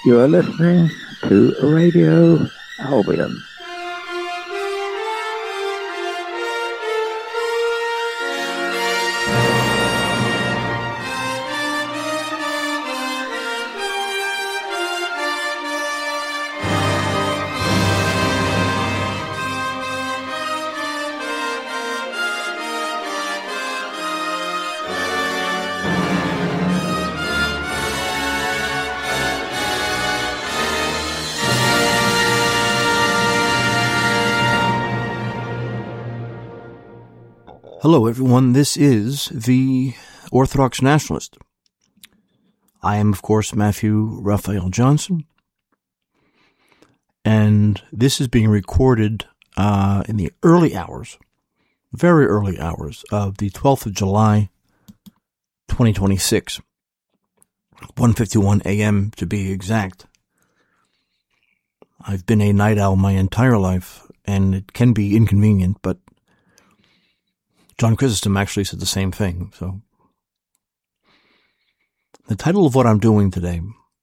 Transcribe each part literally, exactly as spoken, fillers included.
You are listening to Radio Albion. Hello, everyone. This is the Orthodox Nationalist. I am, of course, Matthew Raphael Johnson, and this is being recorded uh, in the early hours, very early hours of the twelfth of July, twenty twenty-six, one fifty-one a.m. to be exact. I've been a night owl my entire life, and it can be inconvenient, but John Chrysostom actually said the same thing. So, the title of what I'm doing today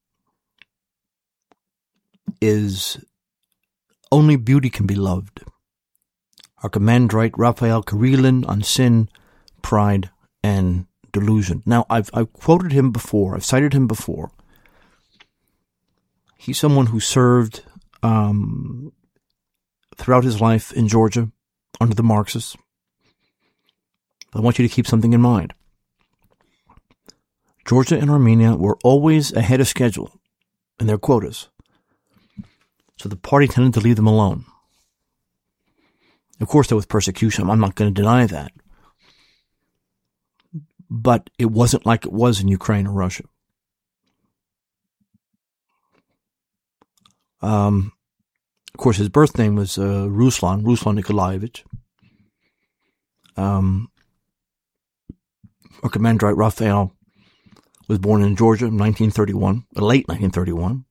is Only Beauty Can Be Loved. Archimandrite Raphael Kirilin on Sin, Pride, and Delusion. Now, I've, I've quoted him before. I've cited him before. He's someone who served um, throughout his life in Georgia under the Marxists. I want you to keep something in mind. Georgia and Armenia were always ahead of schedule in their quotas, so the party tended to leave them alone. Of course, there was persecution. I'm not going to deny that. But it wasn't like it was in Ukraine or Russia. Um, of course, his birth name was uh, Ruslan, Ruslan Nikolaevich. Um, Archimandrite Raphael was born in Georgia in nineteen thirty-one, late nineteen thirty-one.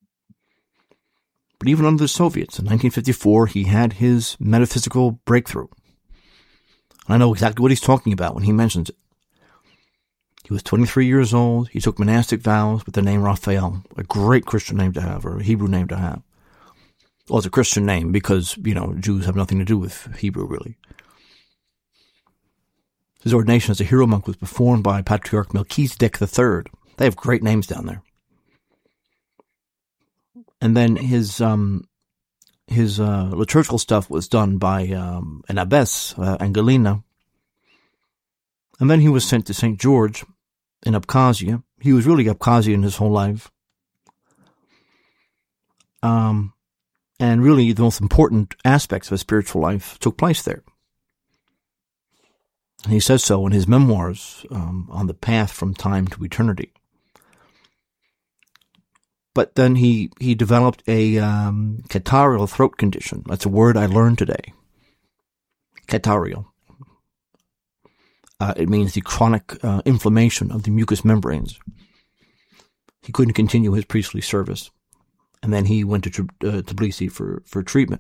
But even under the Soviets, in nineteen fifty-four, he had his metaphysical breakthrough. And I know exactly what he's talking about when he mentions it. He was twenty-three years old. He took monastic vows with the name Raphael, a great Christian name to have, or a Hebrew name to have. Well, it's a Christian name because, you know, Jews have nothing to do with Hebrew, really. His ordination as a hero monk was performed by Patriarch Melchizedek the Third. They have great names down there. And then his um, his uh, liturgical stuff was done by um, an abbess, uh, Angelina. And then he was sent to Saint George in Abkhazia. He was really Abkhazian his whole life. Um, and really the most important aspects of his spiritual life took place there. He says so in his memoirs, um, On the Path from Time to Eternity. But then he, he developed a um, catarrhal throat condition. That's a word I learned today. Catarrhal. Uh, it means the chronic uh, inflammation of the mucous membranes. He couldn't continue his priestly service. And then he went to uh, Tbilisi for, for treatment.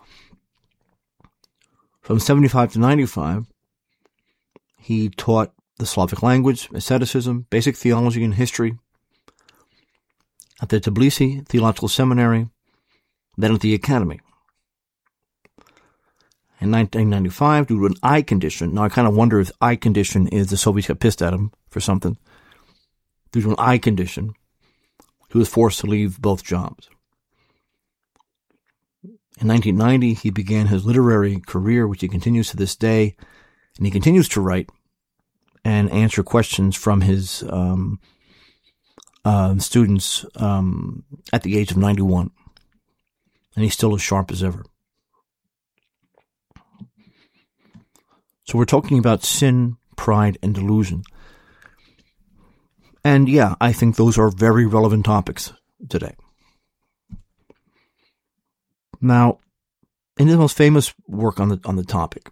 From seventy-five to ninety-five, he taught the Slavic language, asceticism, basic theology, and history at the Tbilisi Theological Seminary, then at the Academy. In nineteen ninety-five, due to an eye condition, now I kind of wonder if eye condition is the Soviets got pissed at him for something. Due to an eye condition, he was forced to leave both jobs. In nineteen ninety, he began his literary career, which he continues to this day. And he continues to write and answer questions from his um, uh, students um, at the age of ninety-one. And he's still as sharp as ever. So we're talking about sin, pride, and delusion. And yeah, I think those are very relevant topics today. Now, in his most famous work on the on the topic,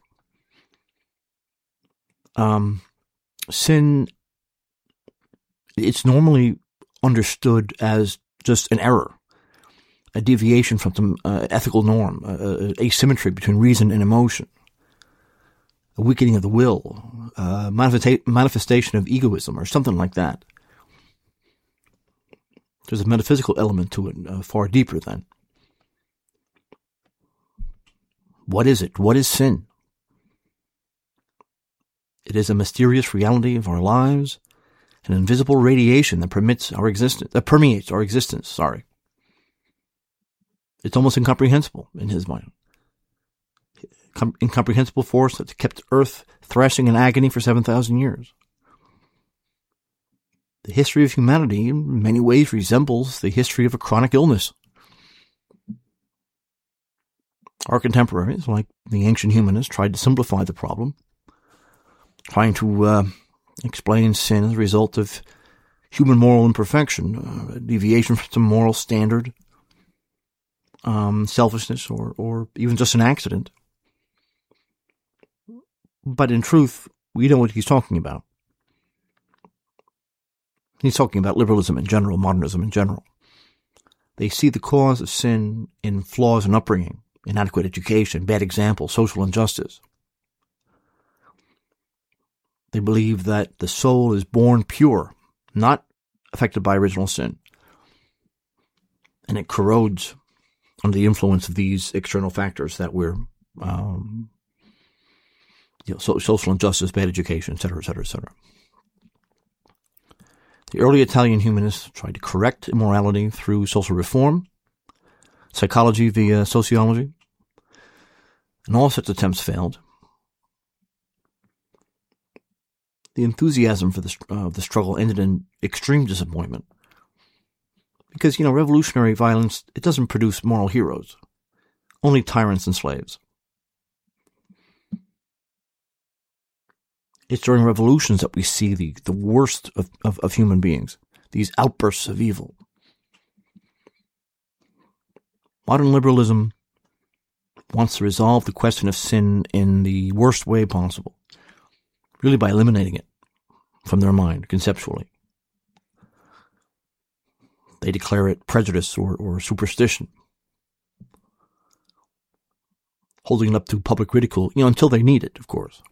Um, sin, it's normally understood as just an error, a deviation from some uh, ethical norm, uh, asymmetry between reason and emotion, a weakening of the will, uh, manifesta- manifestation of egoism, or something like that. There's a metaphysical element to it, uh, far deeper than. What is it? What is sin? It is a mysterious reality of our lives, an invisible radiation that permits our existence, that permeates our existence, sorry. It's almost incomprehensible in his mind. Com- incomprehensible force that kept Earth thrashing in agony for seven thousand years. The history of humanity in many ways resembles the history of a chronic illness. Our contemporaries, like the ancient humanists, tried to simplify the problem, trying to uh, explain sin as a result of human moral imperfection, uh, deviation from some moral standard, um, selfishness, or, or even just an accident. But in truth, we know what he's talking about. He's talking about liberalism in general, modernism in general. They see the cause of sin in flaws in upbringing, inadequate education, bad example, social injustice. They believe that the soul is born pure, not affected by original sin. And it corrodes under the influence of these external factors that we're, um, you know, so, social injustice, bad education, et cetera, et cetera, et cetera. The early Italian humanists tried to correct immorality through social reform, psychology via sociology, and all such attempts failed. The enthusiasm for the, uh, the struggle ended in extreme disappointment. Because, you know, revolutionary violence, it doesn't produce moral heroes, only tyrants and slaves. It's during revolutions that we see the, the worst of, of, of human beings, these outbursts of evil. Modern liberalism wants to resolve the question of sin in the worst way possible, really by eliminating it from their mind, conceptually. They declare it prejudice or, or superstition, holding it up to public ridicule, you know, until they need it, of course.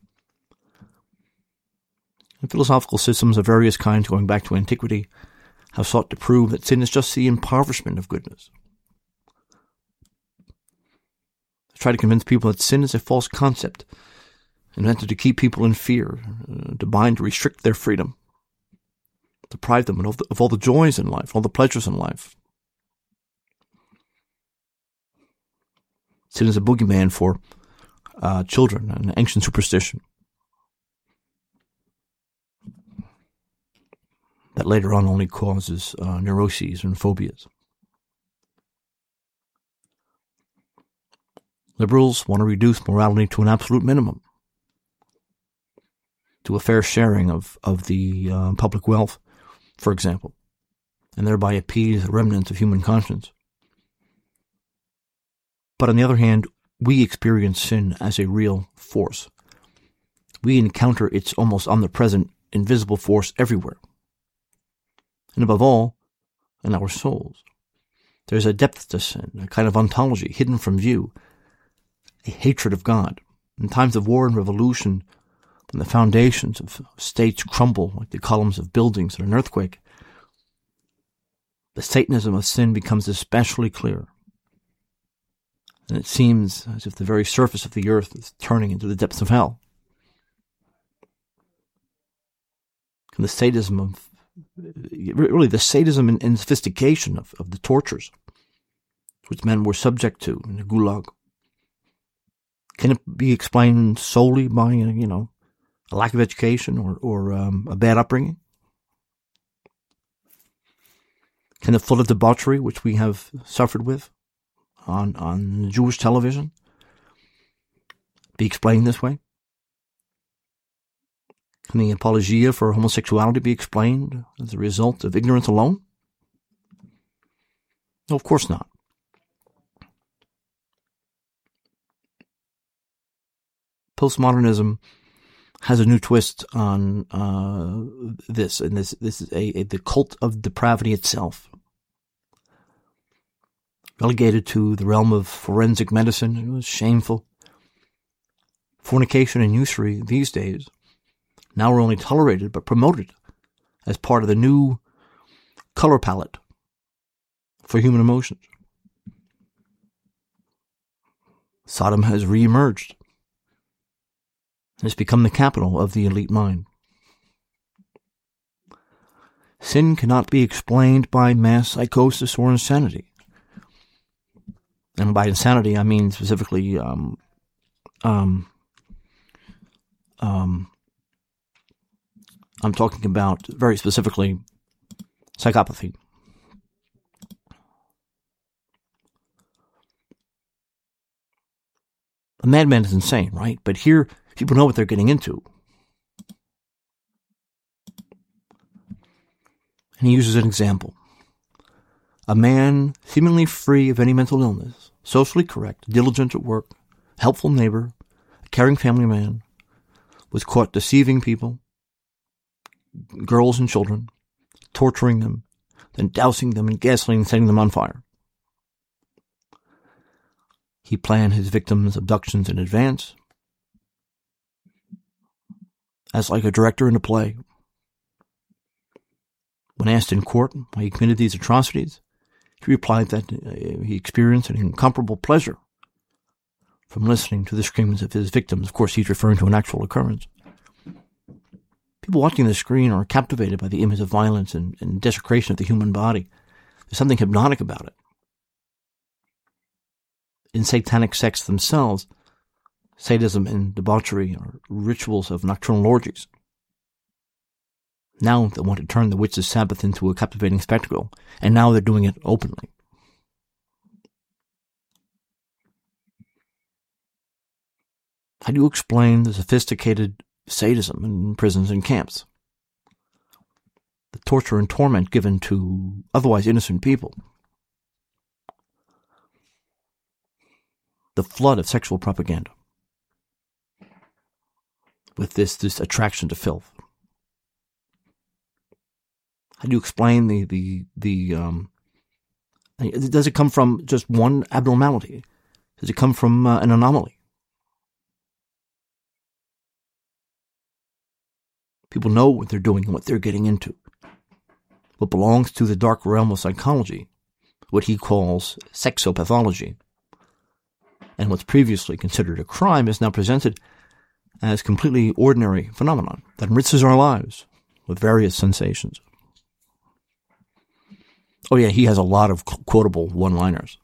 And philosophical systems of various kinds, going back to antiquity, have sought to prove that sin is just the impoverishment of goodness. They try to convince people that sin is a false concept, invented to keep people in fear, uh, to bind, to restrict their freedom, deprive them of, the, of all the joys in life, all the pleasures in life. Sin is a boogeyman for uh, children, an ancient superstition that later on only causes uh, neuroses and phobias. Liberals want to reduce morality to an absolute minimum, to a fair sharing of, of the uh, public wealth, for example, and thereby appease the remnants of human conscience. But on the other hand, we experience sin as a real force. We encounter its almost omnipresent, invisible force everywhere. And above all, in our souls. There's a depth to sin, a kind of ontology hidden from view, a hatred of God. In times of war and revolution, when the foundations of states crumble like the columns of buildings in an earthquake, the Satanism of sin becomes especially clear. And it seems as if the very surface of the earth is turning into the depths of hell. And the sadism of Really, the sadism and, and sophistication of, of the tortures which men were subject to in the Gulag. Can it be explained solely by, you know, a lack of education or, or um, a bad upbringing? Can the flood of debauchery which we have suffered with on, on Jewish television be explained this way? Can the apologia for homosexuality be explained as a result of ignorance alone? No, of course not. Postmodernism has a new twist on uh, this, and this this is a, a the cult of depravity itself. Relegated to the realm of forensic medicine, it was shameful. Fornication and usury these days now are only tolerated but promoted as part of the new color palette for human emotions. Sodom has reemerged. It's become the capital of the elite mind. Sin cannot be explained by mass psychosis or insanity. And by insanity, I mean specifically um, um, um, I'm talking about, very specifically, psychopathy. A madman is insane, right? But here, people know what they're getting into. And he uses an example. A man seemingly free of any mental illness, socially correct, diligent at work, helpful neighbor, a caring family man, was caught deceiving people, girls and children, torturing them, then dousing them in gasoline and setting them on fire. He planned his victims' abductions in advance, as like a director in a play. When asked in court why he committed these atrocities, he replied that he experienced an incomparable pleasure from listening to the screams of his victims. Of course, he's referring to an actual occurrence. People watching the screen are captivated by the image of violence and, and desecration of the human body. There's something hypnotic about it. In satanic sects themselves, sadism and debauchery are rituals of nocturnal orgies. Now they want to turn the witches' Sabbath into a captivating spectacle, and now they're doing it openly. How do you explain the sophisticated sadism in prisons and camps? The torture and torment given to otherwise innocent people? The flood of sexual propaganda with this, this attraction to filth. How do you explain the, the, the, um, does it come from just one abnormality? Does it come from uh, an anomaly? People know what they're doing and what they're getting into. What belongs to the dark realm of psychology, what he calls sexopathology, and what's previously considered a crime is now presented as completely ordinary phenomenon that enriches our lives with various sensations. Oh yeah, he has a lot of quotable one-liners.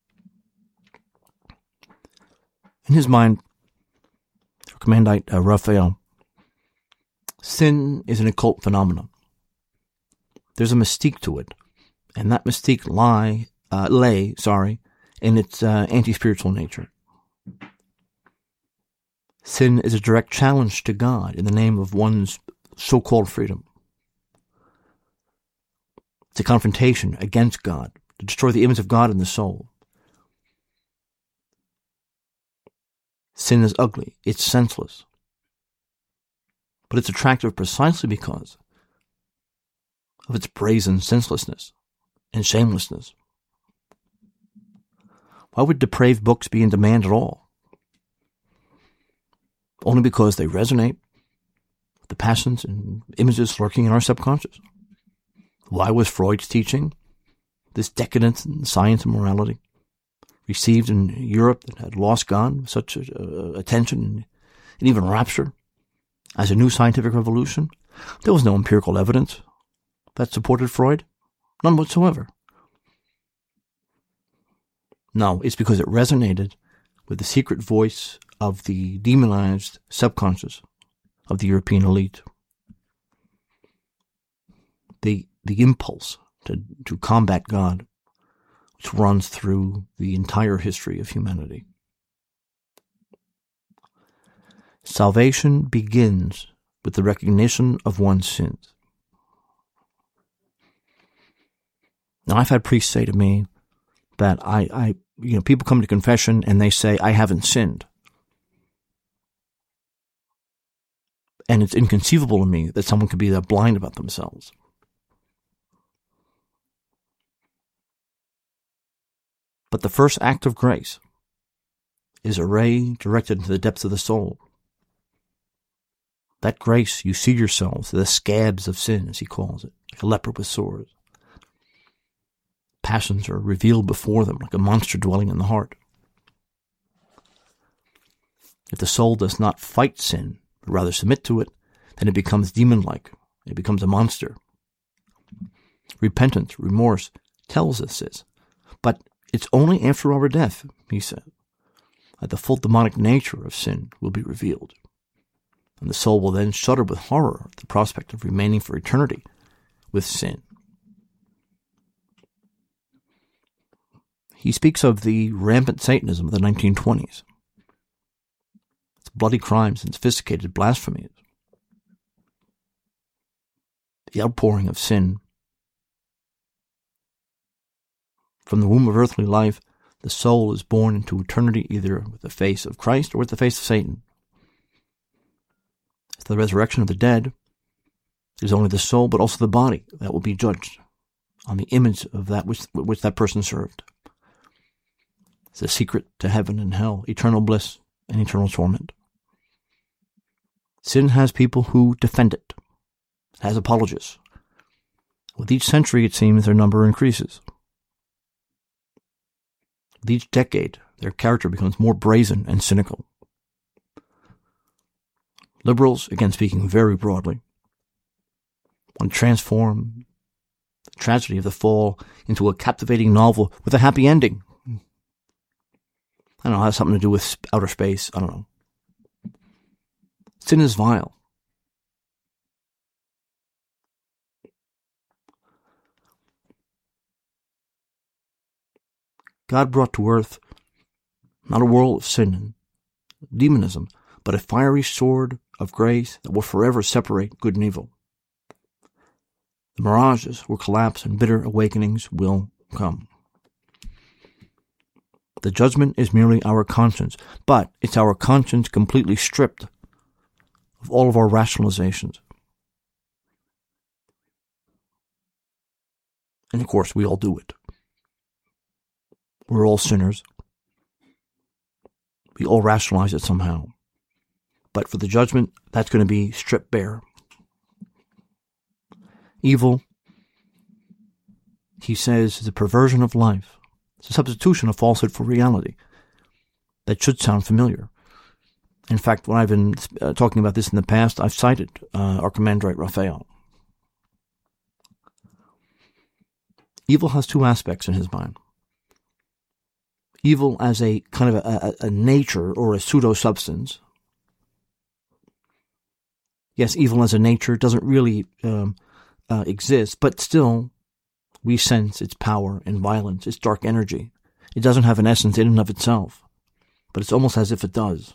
In his mind, Commandant uh, Raphael, sin is an occult phenomenon. There's a mystique to it, and that mystique lie, uh, lay, sorry, in its uh, anti-spiritual nature. Sin is a direct challenge to God in the name of one's so-called freedom. It's a confrontation against God to destroy the image of God in the soul. Sin is ugly. It's senseless. But it's attractive precisely because of its brazen senselessness and shamelessness. Why would depraved books be in demand at all? Only because they resonate with the passions and images lurking in our subconscious. Why was Freud's teaching, this decadence in science and morality, received in Europe that had lost God such uh, attention and, and even rapture as a new scientific revolution? There was no empirical evidence that supported Freud. None whatsoever. No, it's because it resonated with the secret voice of the demonized subconscious of the European elite. The the impulse to, to combat God, which runs through the entire history of humanity. Salvation begins with the recognition of one's sins. Now, I've had priests say to me that I, I, you know, people come to confession and they say, I haven't sinned. And it's inconceivable to me that someone could be that blind about themselves. But the first act of grace is a ray directed into the depths of the soul. That grace, you see yourselves, the scabs of sin, as he calls it, like a leper with sores. passions are revealed before them like a monster dwelling in the heart. If the soul does not fight sin, but rather submit to it, then it becomes demon-like. It becomes a monster. Repentance, remorse, tells us this. But it's only after our death, he said, that the full demonic nature of sin will be revealed. And the soul will then shudder with horror at the prospect of remaining for eternity with sin. He speaks of the rampant Satanism of the nineteen twenties. Its bloody crimes and sophisticated blasphemies. The outpouring of sin. From the womb of earthly life, the soul is born into eternity either with the face of Christ or with the face of Satan. At the resurrection of the dead, it is only the soul but also the body that will be judged on the image of that which, which that person served. It's the secret to heaven and hell, eternal bliss and eternal torment. Sin has people who defend it. It has apologists. With each century, it seems, their number increases. With each decade, their character becomes more brazen and cynical. Liberals, again speaking very broadly, want to transform the tragedy of the fall into a captivating novel with a happy ending. I don't know, it has something to do with outer space. I don't know. Sin is vile. God brought to earth not a world of sin and demonism, but a fiery sword of grace that will forever separate good and evil. The mirages will collapse and bitter awakenings will come. The judgment is merely our conscience, but it's our conscience completely stripped of all of our rationalizations. And of course, we all do it. We're all sinners. We all rationalize it somehow. But for the judgment, that's going to be stripped bare. Evil, he says, is a perversion of life. It's a substitution of falsehood for reality. That should sound familiar. In fact, when I've been uh, talking about this in the past, I've cited uh, Archimandrite Raphael. Evil has two aspects in his mind. Evil as a kind of a, a, a nature or a pseudo-substance. Yes, evil as a nature doesn't really um, uh, exist, but still we sense its power and violence, its dark energy. It doesn't have an essence in and of itself, but it's almost as if it does.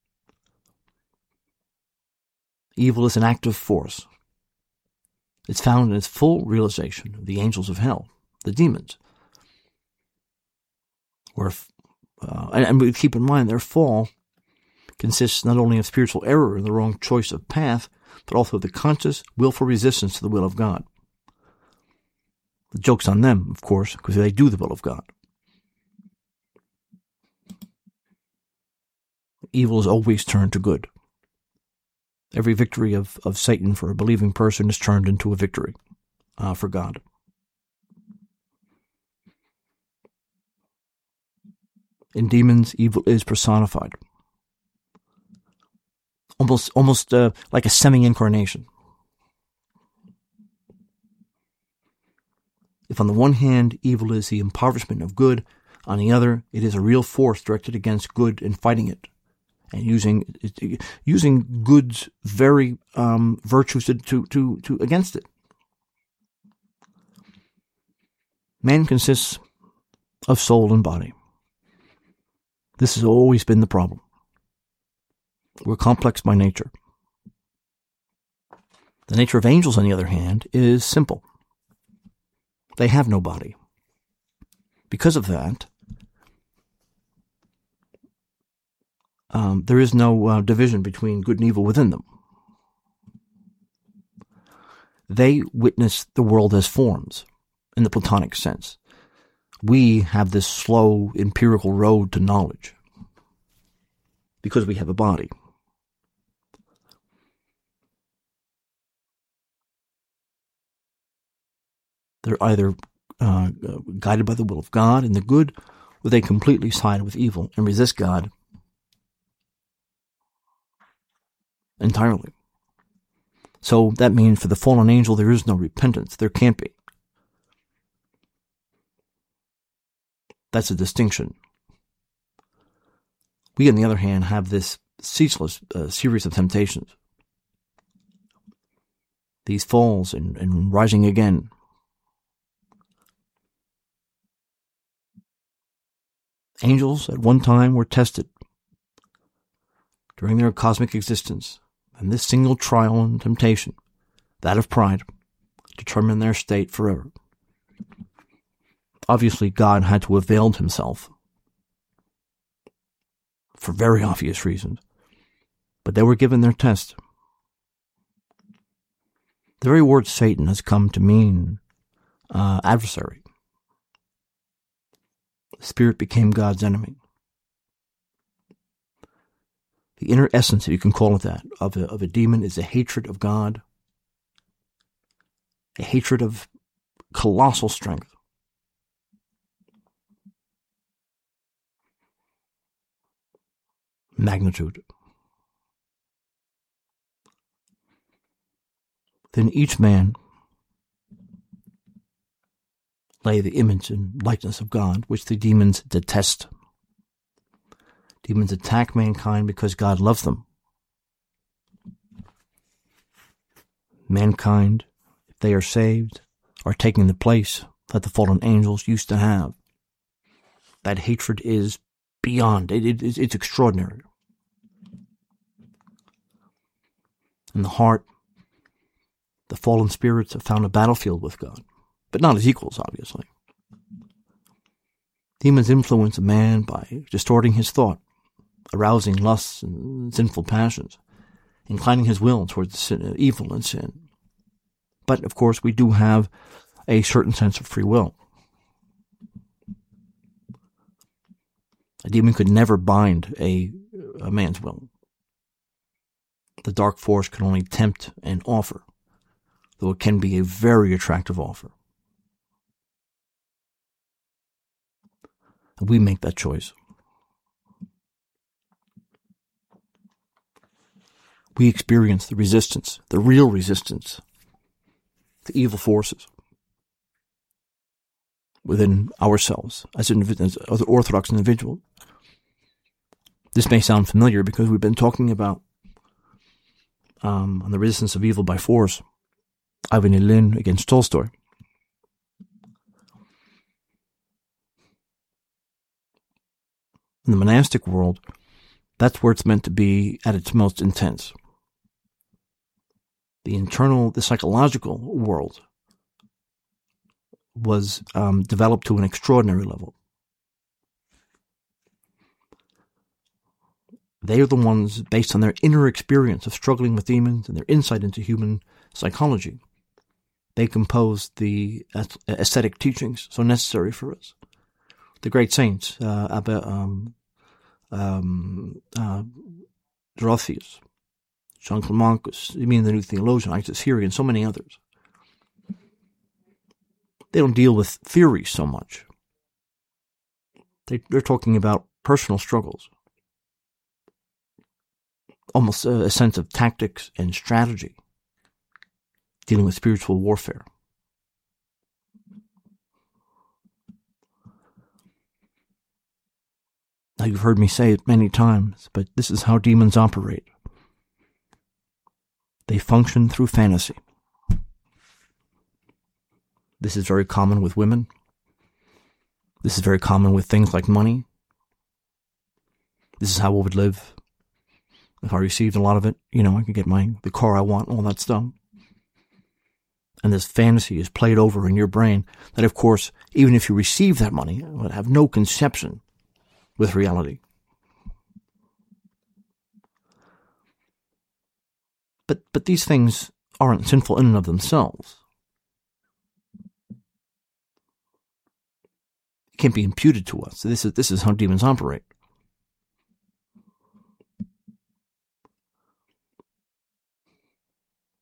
Evil is an active force. It's found in its full realization of the angels of hell, the demons. Where, uh, and, and we keep in mind their fall consists not only of spiritual error and the wrong choice of path, but also of the conscious, willful resistance to the will of God. The joke's on them, of course, because they do the will of God. Evil is always turned to good. Every victory of, of Satan for a believing person is turned into a victory uh, for God. In demons, evil is personified. Almost, almost uh, like a semi-incarnation. If on the one hand, evil is the impoverishment of good, on the other, it is a real force directed against good and fighting it, and using using good's very um, virtues to, to, to, to against it. Man consists of soul and body. This has always been the problem. We're complex by nature. The nature of angels, on the other hand, is simple. They have no body. Because of that, um, there is no uh, division between good and evil within them. They witness the world as forms, in the Platonic sense. We have this slow, empirical road to knowledge because we have a body. They're either uh, guided by the will of God and the good, or they completely side with evil and resist God entirely. So that means for the fallen angel, there is no repentance. There can't be. That's a distinction. We, on the other hand, have this ceaseless uh, series of temptations. These falls and, and rising again. Angels at one time were tested during their cosmic existence, and this single trial and temptation, that of pride, determined their state forever. Obviously, God had to avail himself for very obvious reasons, but they were given their test. The very word Satan has come to mean uh, adversary. The spirit became God's enemy. The inner essence, if you can call it that, of a, of a demon is a hatred of God, a hatred of colossal strength. Magnitude. Then each man lay the image and likeness of God, which the demons detest. Demons attack mankind because God loves them. Mankind, if they are saved, are taking the place that the fallen angels used to have. That hatred is beyond. It, it, it's extraordinary. In the heart, the fallen spirits have found a battlefield with God, but not as equals, obviously. Demons influence a man by distorting his thought, arousing lusts and sinful passions, inclining his will towards sin, evil and sin. But, of course, we do have a certain sense of free will. A demon could never bind a, a man's will. The dark force can only tempt and offer, though it can be a very attractive offer. We make that choice. We experience the resistance, the real resistance to evil forces within ourselves as, as other Orthodox individuals. This may sound familiar because we've been talking about um, on the resistance of evil by force, Ivan Ilyin against Tolstoy. In the monastic world, that's where it's meant to be at its most intense. The internal, the psychological world was um, developed to an extraordinary level. They are the ones, based on their inner experience of struggling with demons and their insight into human psychology, they composed the ascetic teachings so necessary for us. The great saints, uh, Abba, um, um, uh, Dorotheus, John Climacus, I mean the new theologian, Isis Hiri, and so many others. They don't deal with theory so much. They, they're talking about personal struggles. Almost a, a sense of tactics and strategy, dealing with spiritual warfare. Now, you've heard me say it many times, but this is how demons operate. They function through fantasy. This is very common with women. This is very common with things like money. This is how I would live if I received a lot of it. You know, I could get my the car I want, all that stuff. And this fantasy is played over in your brain that, of course, even if you receive that money, would have no conception with reality. But but these things aren't sinful in and of themselves. It can't be imputed to us. This is this is how demons operate.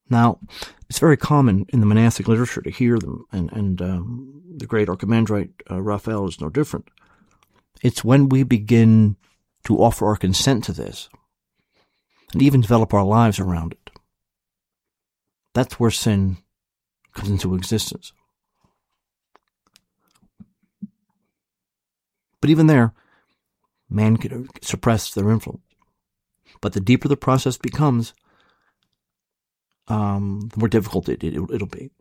Now, it's very common in the monastic literature to hear them, and, and um, the great Archimandrite uh, Raphael is no different. It's when we begin to offer our consent to this, and even develop our lives around it, that's where sin comes into existence. But even there, man can suppress their influence. But the deeper the process becomes, um, the more difficult it, it, it'll be.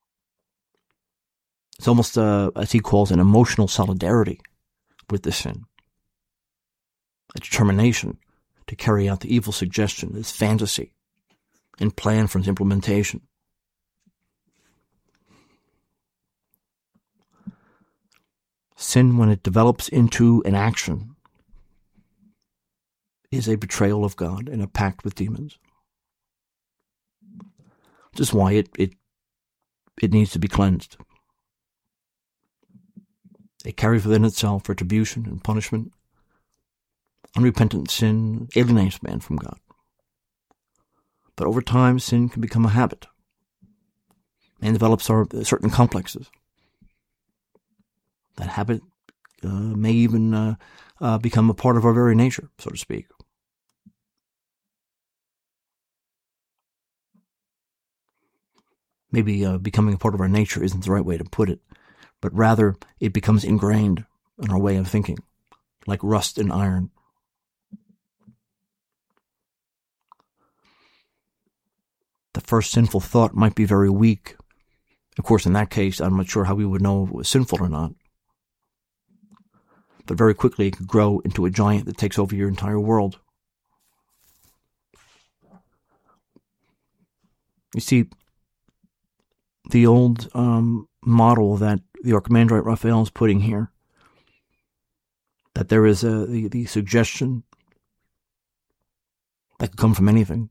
It's almost, uh, as he calls, an emotional solidarity with the sin. A determination to carry out the evil suggestion, this fantasy, and plan for its implementation. Sin, when it develops into an action, is a betrayal of God and a pact with demons. This is why it, it, it needs to be cleansed. It carries within itself retribution and punishment. Unrepentant sin alienates man from God. But over time, sin can become a habit. Man develops our, certain complexes. That habit uh, may even uh, uh, become a part of our very nature, so to speak. Maybe uh, becoming a part of our nature isn't the right way to put it, but rather it becomes ingrained in our way of thinking, like rust in iron. The first sinful thought might be very weak. Of course, in that case, I'm not sure how we would know if it was sinful or not. But very quickly it could grow into a giant that takes over your entire world. You see, the old um, model that the Archimandrite Raphael is putting here, that there is a, the, the suggestion that could come from anything,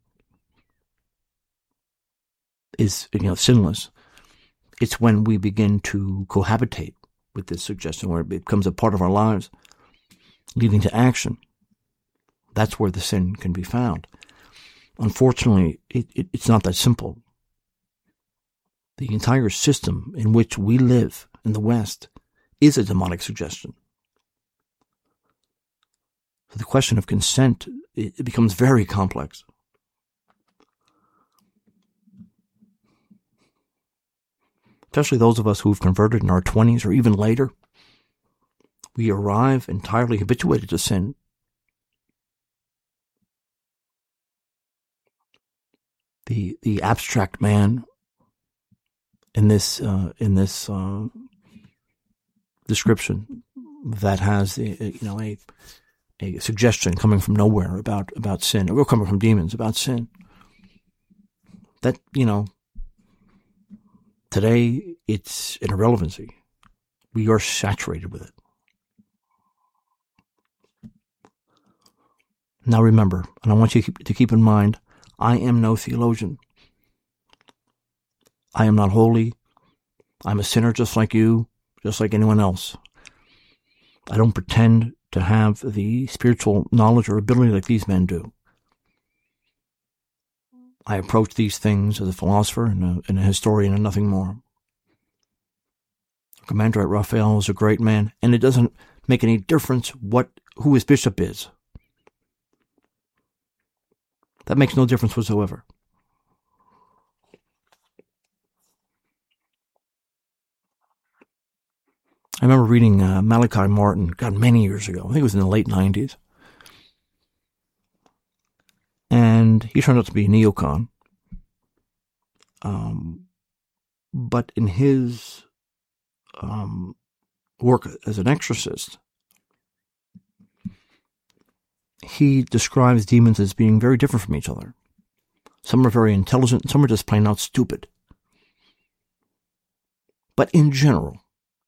is, you know, sinless. It's when we begin to cohabitate with this suggestion, where it becomes a part of our lives, leading to action. That's where the sin can be found. Unfortunately, it, it, it's not that simple. The entire system in which we live in the West is a demonic suggestion. So the question of consent, it, it becomes very complex. Especially those of us who've converted in our twenties or even later, we arrive entirely habituated to sin. The the abstract man in this uh, in this uh, description that has a, you know a a suggestion coming from nowhere about about sin, or coming from demons about sin. That, you know. Today, it's an irrelevancy. We are saturated with it. Now remember, and I want you to keep in mind, I am no theologian. I am not holy. I'm a sinner just like you, just like anyone else. I don't pretend to have the spiritual knowledge or ability like these men do. I approach these things as a philosopher and a, and a historian and nothing more. Archimandrite Raphael is a great man, and it doesn't make any difference what who his bishop is. That makes no difference whatsoever. I remember reading uh, Malachi Martin, God, many years ago. I think it was in the late nineties. And he turned out to be a neocon. Um, but in his um, work as an exorcist, he describes demons as being very different from each other. Some are very intelligent, some are just plain out stupid. But in general,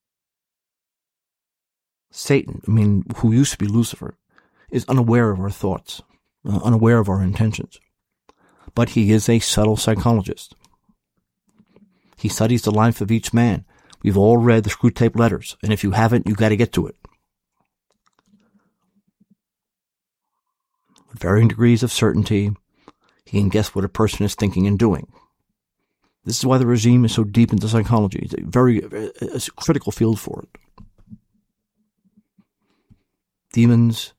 Satan, I mean, who used to be Lucifer, is unaware of our thoughts. Uh, unaware of our intentions. But he is a subtle psychologist. He studies the life of each man. We've all read the Screwtape Letters, and if you haven't, you've got to get to it. With varying degrees of certainty, he can guess what a person is thinking and doing. This is why the regime is so deep into psychology. It's a very it's a critical field for it. Demons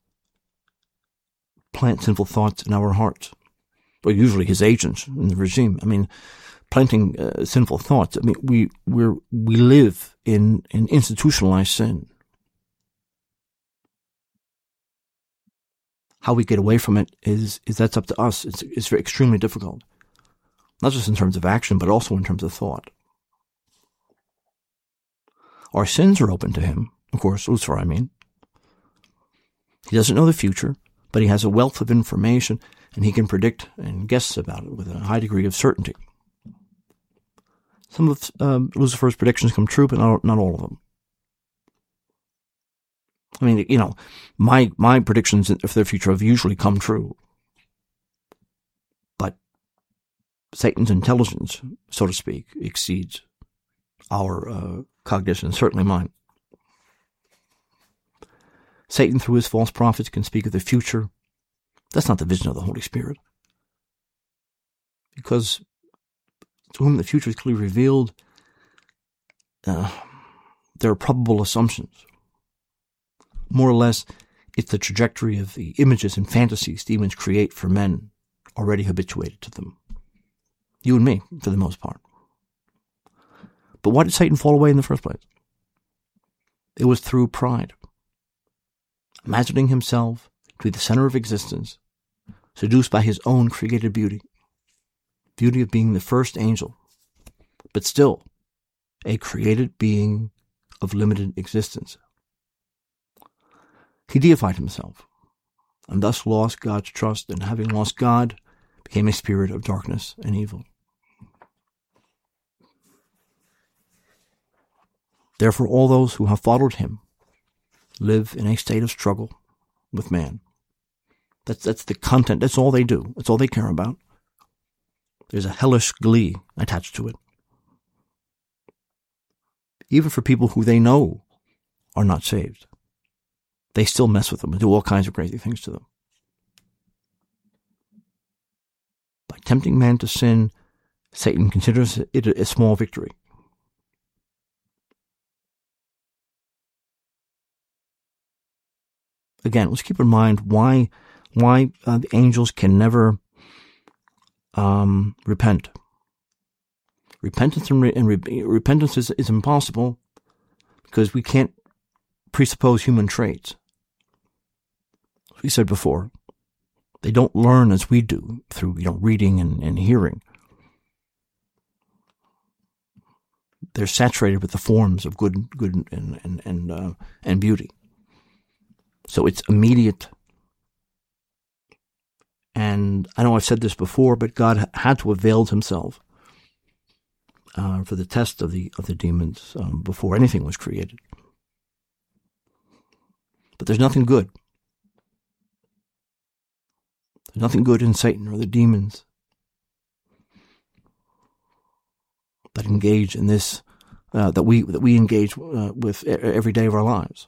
plant sinful thoughts in our hearts. Well, usually his agents in the regime. I mean, planting uh, sinful thoughts. I mean, we we we live in, in institutionalized sin. How we get away from it is is that's up to us. It's it's very, extremely difficult, not just in terms of action, but also in terms of thought. Our sins are open to him, of course, Lucifer. I mean, he doesn't know the future, but he has a wealth of information, and he can predict and guess about it with a high degree of certainty. Some of um, Lucifer's predictions come true, but not, not all of them. I mean, you know, my my predictions of their future have usually come true. But Satan's intelligence, so to speak, exceeds our uh, cognition, certainly mine. Satan, through his false prophets, can speak of the future. That's not the vision of the Holy Spirit. Because to whom the future is clearly revealed, uh, there are probable assumptions. More or less, it's the trajectory of the images and fantasies demons create for men already habituated to them. You and me, for the most part. But why did Satan fall away in the first place? It was through pride. Imagining himself to be the center of existence, seduced by his own created beauty. Beauty of being the first angel, but still a created being of limited existence. He deified himself, and thus lost God's trust, and having lost God, became a spirit of darkness and evil. Therefore, all those who have followed him live in a state of struggle with man. That's that's the content. That's all they do. That's all they care about. There's a hellish glee attached to it. Even for people who they know are not saved, they still mess with them and do all kinds of crazy things to them. By tempting man to sin, Satan considers it a small victory. Again, let's keep in mind why why uh, the angels can never um, repent. Repentance and, re- and re- repentance is, is impossible because we can't presuppose human traits. As we said before, they don't learn as we do through you know reading and, and hearing. They're saturated with the forms of good, good and and and, uh, and beauty. So it's immediate. And I know I've said this before, but God had to avail himself uh, for the test of the of the demons um, before anything was created. But there's nothing good. There's nothing good in Satan or the demons that engage in this, uh, that we that we engage uh, with every day of our lives.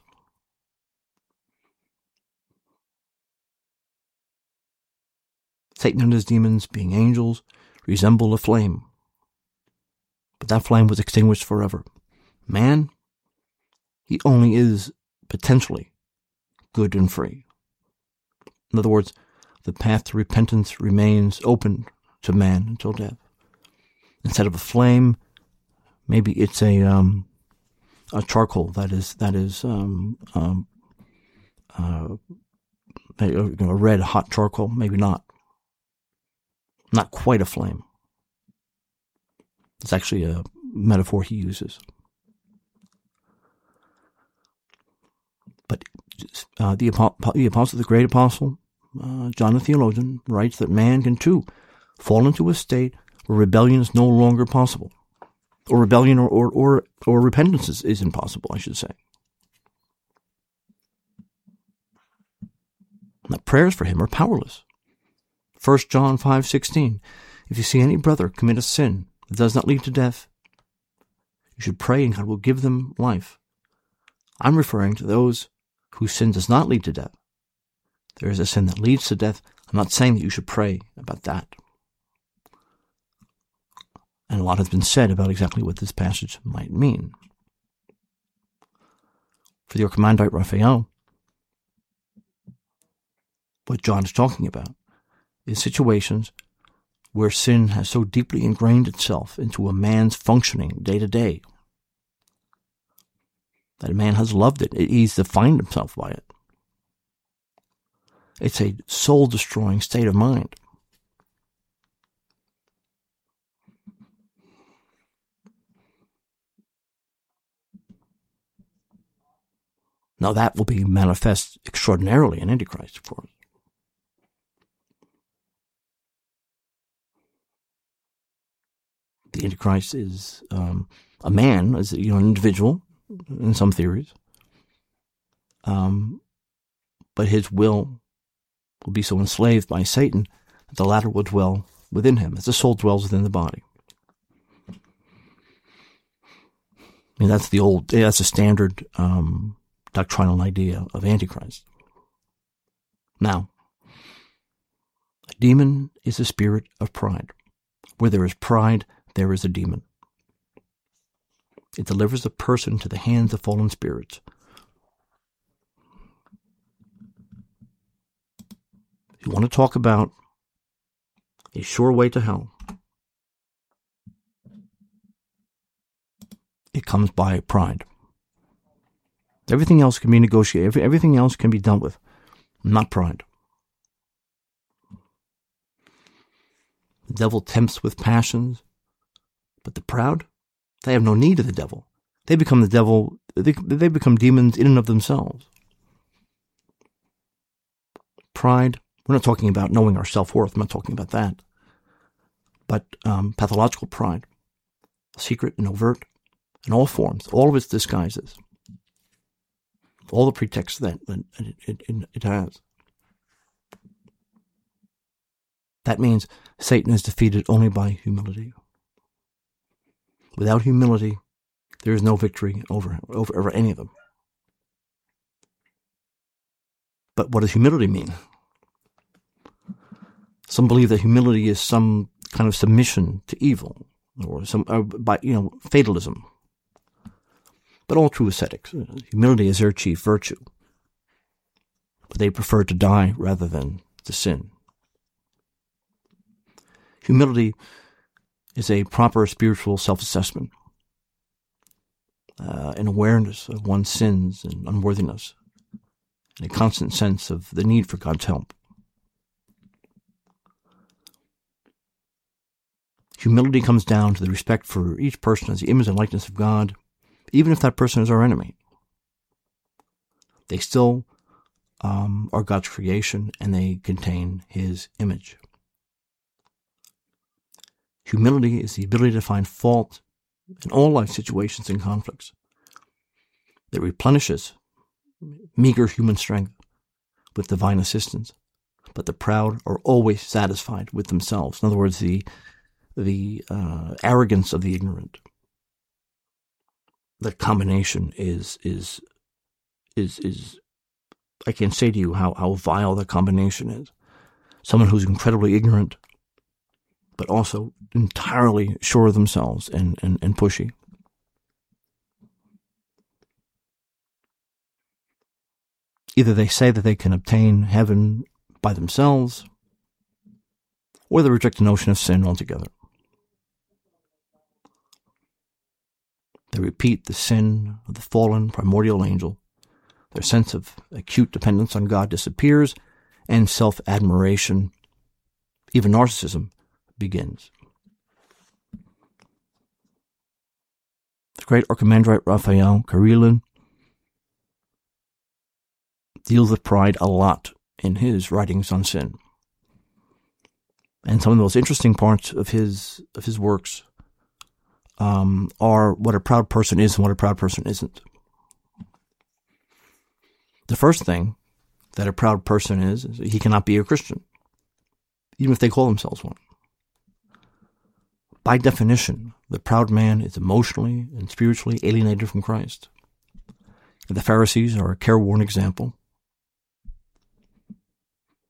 Satan and his demons, being angels, resemble a flame. But that flame was extinguished forever. Man, he only is potentially good and free. In other words, the path to repentance remains open to man until death. Instead of a flame, maybe it's a um, a charcoal that is that is um, um, uh, you know, a red hot charcoal. Maybe not. Not quite a flame. It's actually a metaphor he uses. But uh, the, the apostle, the great apostle, uh, John the theologian, writes that man can too fall into a state where rebellion is no longer possible. Or rebellion or, or, or, or repentance is, is impossible, I should say. Now, prayers for him are powerless. First John five sixteen. If you see any brother commit a sin that does not lead to death, you should pray and God will give them life. I'm referring to those whose sin does not lead to death. There is a sin that leads to death. I'm not saying that you should pray about that. And a lot has been said about exactly what this passage might mean. For the Archimandrite Raphael, what John is talking about is situations where sin has so deeply ingrained itself into a man's functioning day to day that a man has loved it. He's defined himself by it. It's a soul-destroying state of mind. Now that will be manifest extraordinarily in Antichrist, of course. The Antichrist is um, a man, as you know, an individual in some theories, um, but his will will be so enslaved by Satan that the latter will dwell within him, as the soul dwells within the body. I mean, that's the old, that's a standard um, doctrinal idea of Antichrist. Now, a demon is a spirit of pride. Where there is pride, there is a demon. It delivers a person to the hands of fallen spirits. If you want to talk about a sure way to hell, it comes by pride. Everything else can be negotiated. Everything else can be dealt with, not pride. The devil tempts with passions, but the proud, they have no need of the devil. They become the devil, they, they become demons in and of themselves. Pride, we're not talking about knowing our self-worth, I'm not talking about that. But um, pathological pride, secret and overt, in all forms, all of its disguises, all the pretexts that, that it, it, it has. That means Satan is defeated only by humility. Without humility, there is no victory over, over, over any of them. But what does humility mean? Some believe that humility is some kind of submission to evil, or some, or by you know, fatalism. But all true ascetics, humility is their chief virtue. But they prefer to die rather than to sin. Humility is a proper spiritual self-assessment, uh, an awareness of one's sins and unworthiness, and a constant sense of the need for God's help. Humility comes down to the respect for each person as the image and likeness of God, even if that person is our enemy. They still um, are God's creation, and they contain His image. Humility is the ability to find fault in all life situations and conflicts. It replenishes meager human strength with divine assistance, but the proud are always satisfied with themselves. In other words, the the uh, arrogance of the ignorant. That combination is is is is. I can't say to you how how vile that combination is. Someone who's incredibly ignorant, but also entirely sure of themselves and, and, and pushy. Either they say that they can obtain heaven by themselves, or they reject the notion of sin altogether. They repeat the sin of the fallen primordial angel. Their sense of acute dependence on God disappears, and self-admiration, even narcissism, begins. The great Archimandrite Raphael Kirilin deals with pride a lot in his writings on sin. And some of the most interesting parts of his of his works um, are what a proud person is and what a proud person isn't. The first thing that a proud person is, is he cannot be a Christian, even if they call themselves one. By definition, the proud man is emotionally and spiritually alienated from Christ. The Pharisees are a careworn example.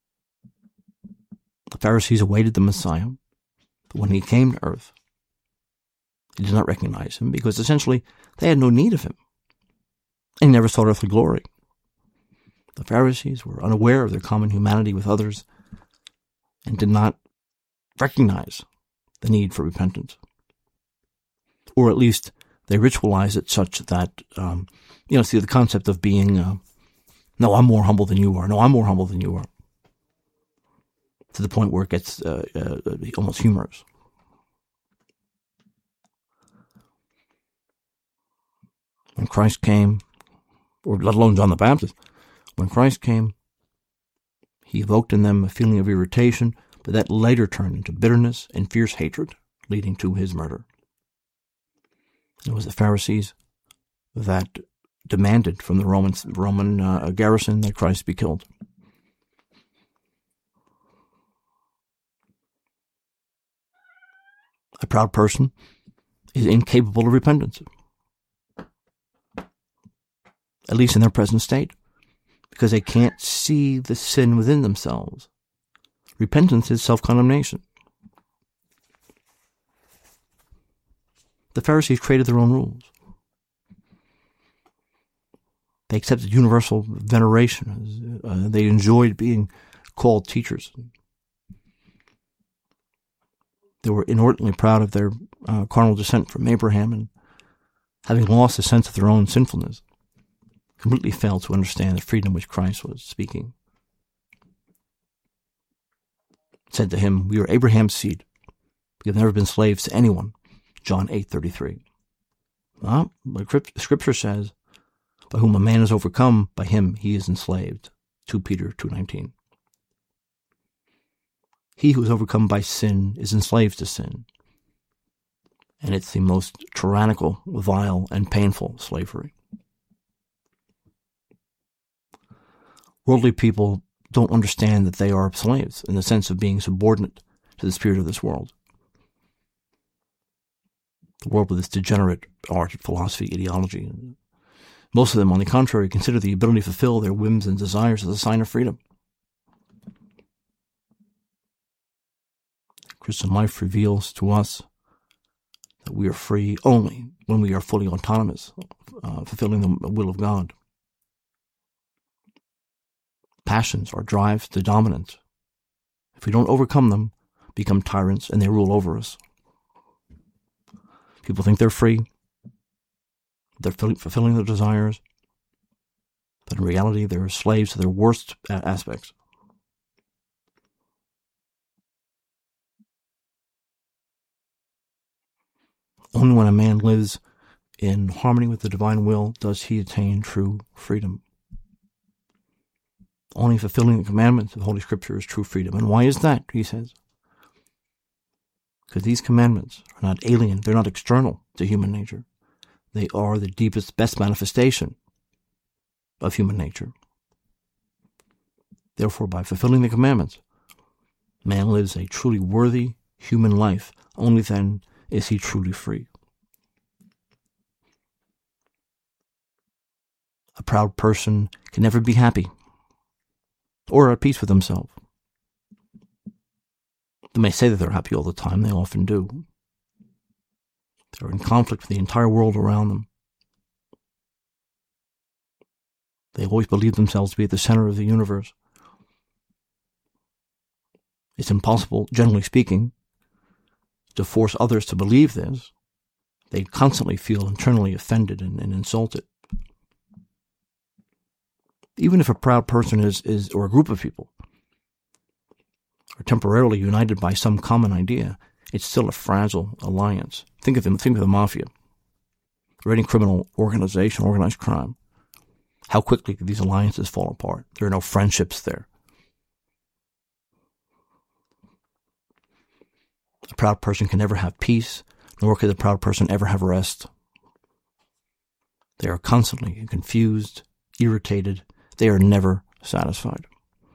The Pharisees awaited the Messiah, but when he came to earth, They did not recognize him because essentially they had no need of him. And he never sought earthly glory. The Pharisees were unaware of their common humanity with others and did not recognize the need for repentance. Or at least they ritualized it such that, um, you know, see the concept of being, uh, no, I'm more humble than you are. No, I'm more humble than you are. To the point where it gets uh, uh, almost humorous. When Christ came, or let alone John the Baptist, when Christ came, he evoked in them a feeling of irritation, but that later turned into bitterness and fierce hatred, leading to his murder. It was the Pharisees that demanded from the Roman, Roman uh, garrison that Christ be killed. A proud person is incapable of repentance, at least in their present state, because they can't see the sin within themselves. Repentance is self-condemnation. The Pharisees created their own rules. They accepted universal veneration. Uh, they enjoyed being called teachers. They were inordinately proud of their uh, carnal descent from Abraham, and having lost a sense of their own sinfulness, completely failed to understand the freedom which Christ was speaking. Said to him, "We are Abraham's seed. We have never been slaves to anyone." John eight thirty-three. Well, but Scripture says, "By whom a man is overcome, by him he is enslaved." Second Peter two nineteen. He who is overcome by sin is enslaved to sin. And it's the most tyrannical, vile, and painful slavery. Worldly people don't understand that they are slaves in the sense of being subordinate to the spirit of this world. The world with its degenerate art, philosophy, ideology. Most of them, on the contrary, consider the ability to fulfill their whims and desires as a sign of freedom. Christian life reveals to us that we are free only when we are fully autonomous, uh, fulfilling the will of God. Passions are drives to dominance. If we don't overcome them, become tyrants and they rule over us. People think they're free, they're fulfilling their desires, but in reality they're slaves to their worst aspects. Only when a man lives in harmony with the divine will does he attain true freedom. Only fulfilling the commandments of Holy Scripture is true freedom. And why is that, he says? Because these commandments are not alien, they're not external to human nature. They are the deepest, best manifestation of human nature. Therefore, by fulfilling the commandments, man lives a truly worthy human life. Only then is he truly free. A proud person can never be happy or at peace with himself. They may say that they're happy all the time. They often do. They're in conflict with the entire world around them. They always believe themselves to be at the center of the universe. It's impossible, generally speaking, to force others to believe this. They constantly feel internally offended and, and insulted. Even if a proud person is, is, or a group of people, are temporarily united by some common idea, it's still a fragile alliance. Think of them, think of the mafia, or any criminal organization, organized crime. How quickly these alliances fall apart. There are no friendships there. A proud person can never have peace, nor can a proud person ever have rest. They are constantly confused, irritated. They are never satisfied.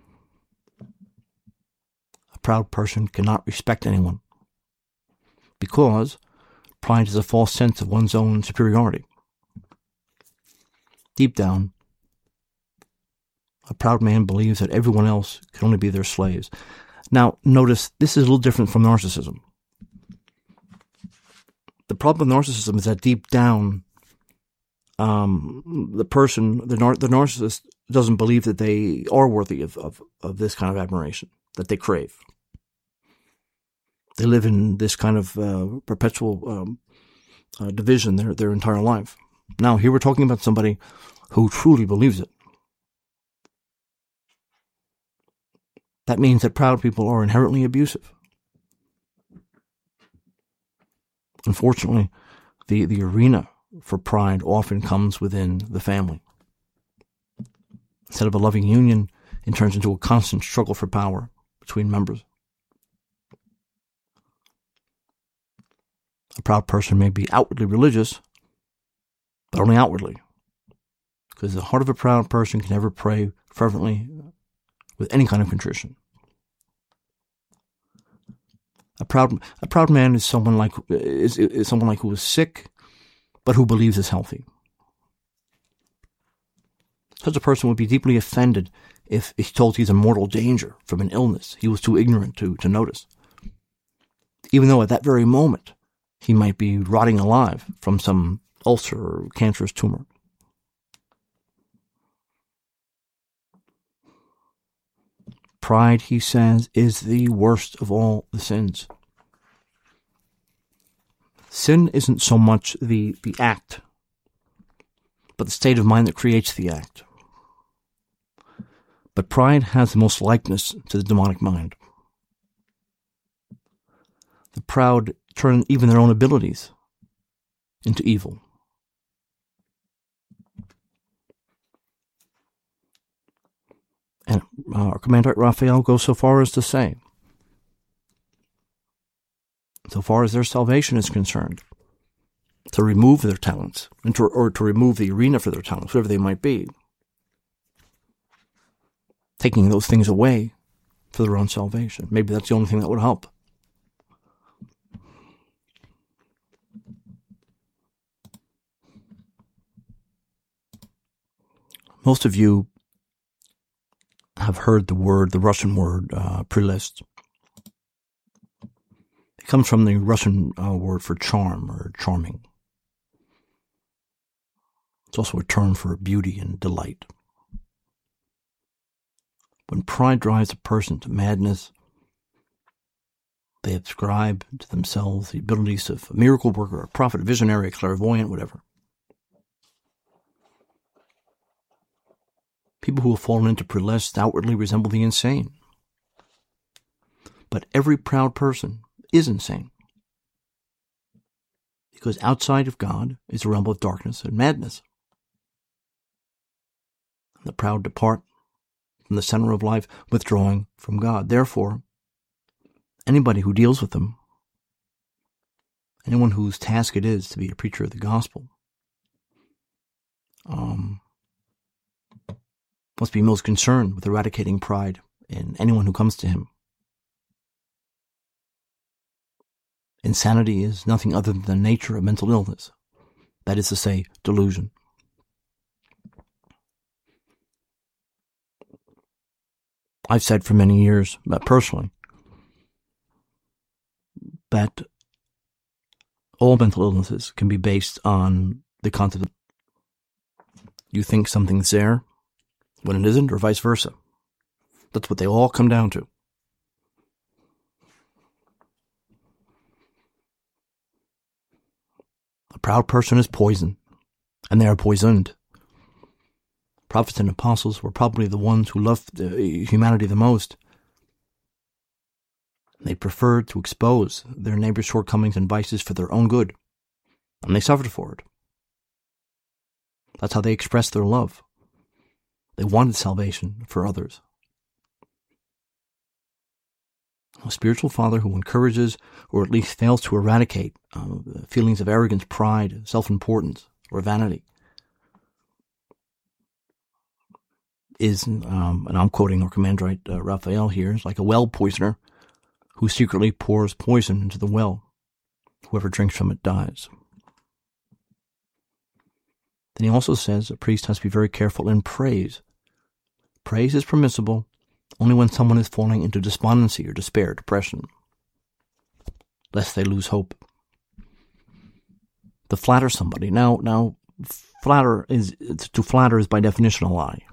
A proud person cannot respect anyone because pride is a false sense of one's own superiority. Deep down, a proud man believes that everyone else can only be their slaves. Now, notice, this is a little different from narcissism. The problem with narcissism is that deep down, um, the person, the, nar- the narcissist doesn't believe that they are worthy of, of, of this kind of admiration that they crave. They live in this kind of uh, perpetual um, uh, division their, their entire life. Now, here we're talking about somebody who truly believes it. That means that proud people are inherently abusive. Unfortunately, the, the arena for pride often comes within the family. Instead of a loving union, it turns into a constant struggle for power between members. A proud person may be outwardly religious, but only outwardly. Because the heart of a proud person can never pray fervently with any kind of contrition. A proud a proud man is someone like is, is someone like who is sick, but who believes is healthy. Such a person would be deeply offended if he told he's in mortal danger from an illness he was too ignorant to, to notice. Even though at that very moment he might be rotting alive from some ulcer or cancerous tumor. Pride, he says, is the worst of all the sins. Sin isn't so much the, the act, but the state of mind that creates the act. But pride has the most likeness to the demonic mind. The proud turn even their own abilities into evil. And our Commandant Raphael goes so far as to say, so far as their salvation is concerned, to remove their talents, and to, or to remove the arena for their talents, whatever they might be, taking those things away for their own salvation. Maybe that's the only thing that would help. Most of you have heard the word, the Russian word, uh, prelest. It comes from the Russian uh, word for charm or charming. It's also a term for beauty and delight. When pride drives a person to madness, they ascribe to themselves the abilities of a miracle worker, a prophet, a visionary, a clairvoyant, whatever. People who have fallen into prelest outwardly resemble the insane. But every proud person is insane. Because outside of God is a realm of darkness and madness. And the proud depart from the center of life, withdrawing from God. Therefore, anybody who deals with them, anyone whose task it is to be a preacher of the gospel, um, must be most concerned with eradicating pride in anyone who comes to him. Insanity is nothing other than the nature of mental illness. That is to say, delusion. I've said for many years, but personally, that all mental illnesses can be based on the concept of you think something's there when it isn't, or vice versa. That's what they all come down to. A proud person is poison, and they are poisoned. Prophets and apostles were probably the ones who loved uh, humanity the most. They preferred to expose their neighbor's shortcomings and vices for their own good, and they suffered for it. That's how they expressed their love. They wanted salvation for others. A spiritual father who encourages, or at least fails to eradicate, uh, feelings of arrogance, pride, self-importance, or vanity, is, um, and I'm quoting our Commandant uh, Raphael here, is like a well poisoner who secretly pours poison into the well. Whoever drinks from it dies. Then he also says a priest has to be very careful in praise. Praise is permissible only when someone is falling into despondency or despair, depression, lest they lose hope. to flatter somebody. Now, now, flatter is, to flatter is by definition a lie.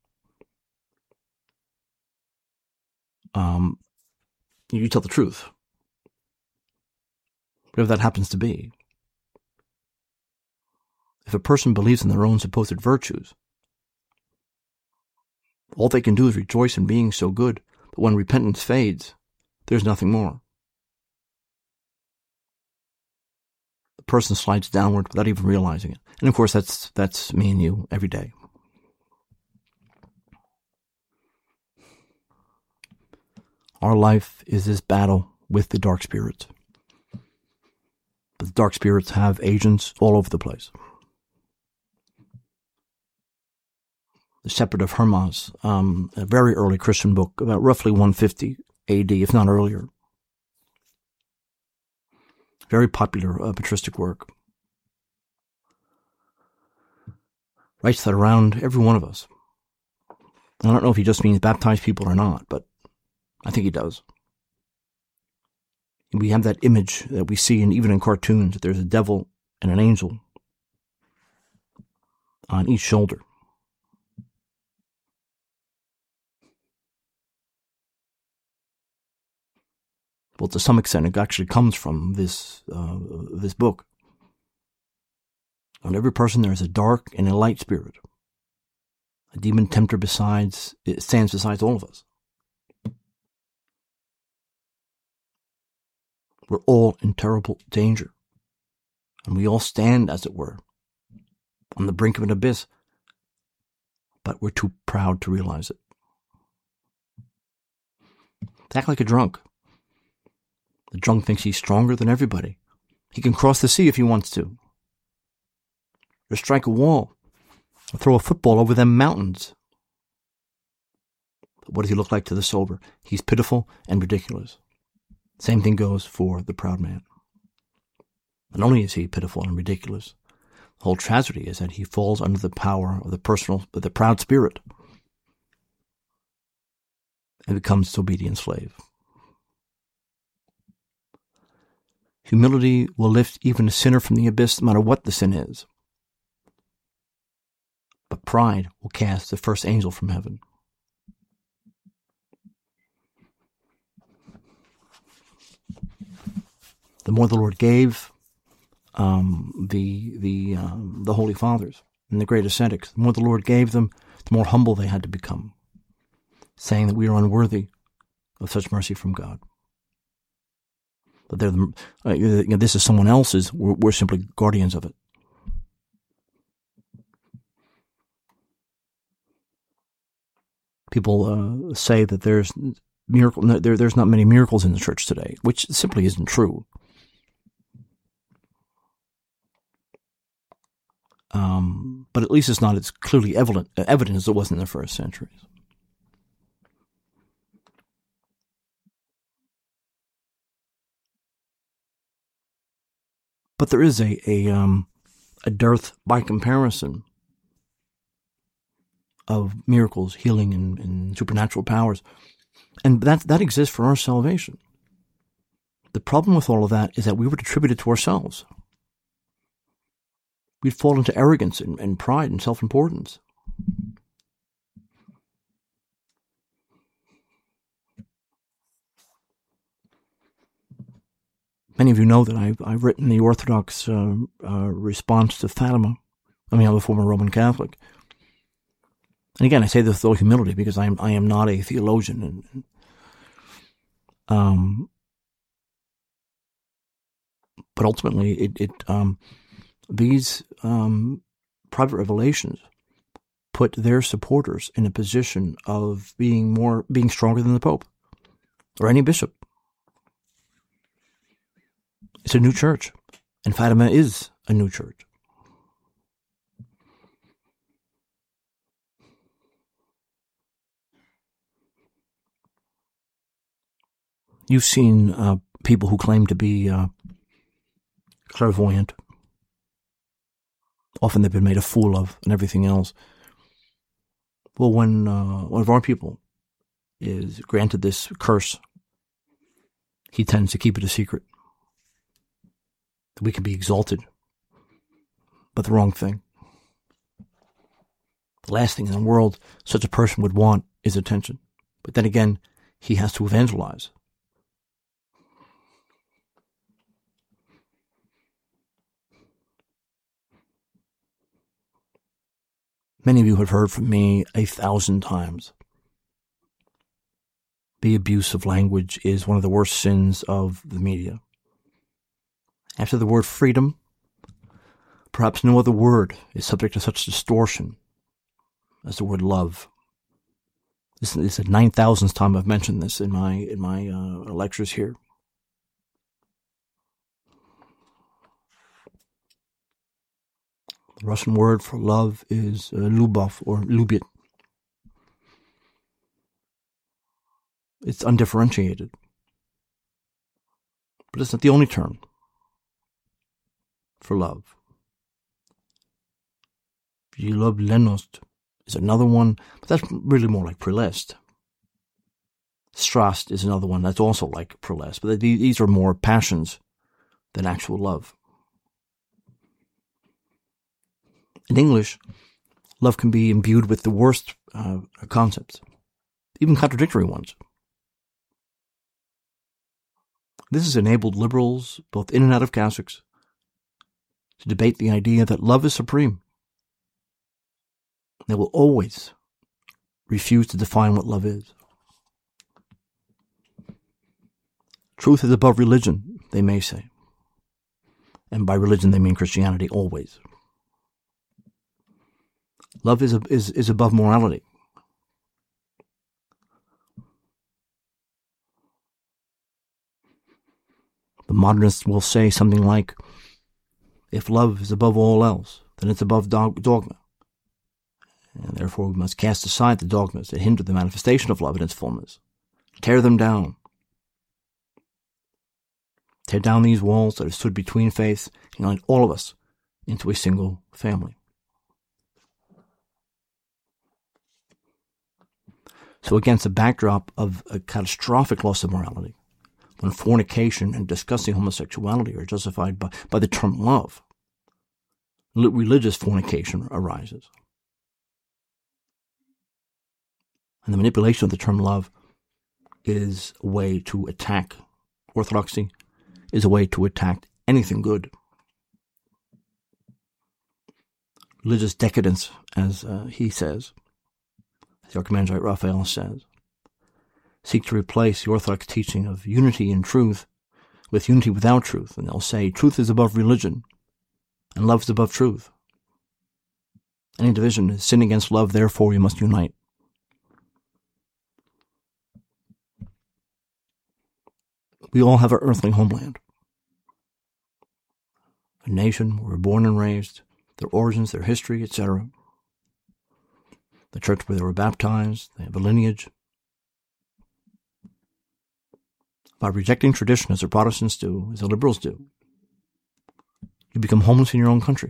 Um, you tell the truth. Whatever that happens to be. If a person believes in their own supposed virtues, all they can do is rejoice in being so good, but when repentance fades, there's nothing more. The person slides downward without even realizing it. And of course, that's that's me and you every day. Our life is this battle with the dark spirits. But the dark spirits have agents all over the place. The Shepherd of Hermas, um, a very early Christian book, about roughly one fifty A D, if not earlier. Very popular uh, patristic work. Writes that around every one of us. I don't know if he just means baptized people or not, but I think he does. We have that image that we see in, even in cartoons, that there's a devil and an angel on each shoulder. Well, to some extent, it actually comes from this uh, this book. On every person, there is a dark and a light spirit. A demon tempter besides it stands beside all of us. We're all in terrible danger, and we all stand, as it were, on the brink of an abyss, but we're too proud to realize it. To act like a drunk. The drunk thinks he's stronger than everybody. He can cross the sea if he wants to. Or strike a wall. Or throw a football over them mountains. But what does he look like to the sober? He's pitiful and ridiculous. Same thing goes for the proud man. Not only is he pitiful and ridiculous, the whole tragedy is that he falls under the power of the personal, of the proud spirit, and becomes its obedient slave. Humility will lift even a sinner from the abyss, no matter what the sin is. But pride will cast the first angel from heaven. The more the Lord gave um, the the um, the Holy Fathers and the great ascetics, the more the Lord gave them, the more humble they had to become, saying that we are unworthy of such mercy from God. But they're the, uh, you know, this is someone else's. We're, we're simply guardians of it. People uh, say that there's miracle. No, there, there's not many miracles in the church today, which simply isn't true. Um, but at least it's not as clearly evident, evident as it was in the first centuries. But there is a a, um, a dearth, by comparison, of miracles, healing, and, and supernatural powers. And that that exists for our salvation. The problem with all of that is that we would attribute it to ourselves. We'd fall into arrogance and, and pride and self-importance. Many of you know that I've, I've written the Orthodox uh, uh, response to Fatima. I mean, I'm a former Roman Catholic. And again, I say this with all humility because I am I am not a theologian. And, um, but ultimately, it, it um, these um, private revelations put their supporters in a position of being more being stronger than the Pope or any bishop. It's a new church, and Fatima is a new church. You've seen uh, people who claim to be uh, clairvoyant. Often they've been made a fool of and everything else. Well, when uh, one of our people is granted this curse, he tends to keep it a secret. We can be exalted but the wrong thing. The last thing in the world such a person would want is attention. But then again, he has to evangelize. Many of you have heard from me a thousand times. The abuse of language is one of the worst sins of the media. After the word freedom, perhaps no other word is subject to such distortion as the word love. This is the nine thousandth time I've mentioned this in my in my uh, lectures here. The Russian word for love is uh, lubov or lubit. It's undifferentiated. But it's not the only term for love. Zloblenost is another one, but that's really more like prelest. Strast is another one that's also like prelest, but these are more passions than actual love. In English, love can be imbued with the worst uh, concepts, even contradictory ones. This has enabled liberals, both in and out of Catholics, to debate the idea that love is supreme. They will always refuse to define what love is. Truth is above religion, they may say. And by religion they mean Christianity always. Love is, is, is above morality. The modernists will say something like, if love is above all else, then it's above dogma. And therefore we must cast aside the dogmas that hinder the manifestation of love in its fullness. Tear them down. Tear down these walls that have stood between faiths and unite all of us into a single family. So against the backdrop of a catastrophic loss of morality, when fornication and discussing homosexuality are justified by, by the term love, religious fornication arises. And the manipulation of the term love is a way to attack orthodoxy, is a way to attack anything good. Religious decadence, as uh, he says, as the Archimandrite Raphael says, seek to replace the orthodox teaching of unity in truth with unity without truth. And they'll say truth is above religion and love is above truth. Any division is sin against love, therefore we must unite. We all have our earthly homeland. A nation where we're born and raised, their origins, their history, et cetera. The church where they were baptized, they have a lineage. By rejecting tradition, as the Protestants do, as the liberals do, you become homeless in your own country.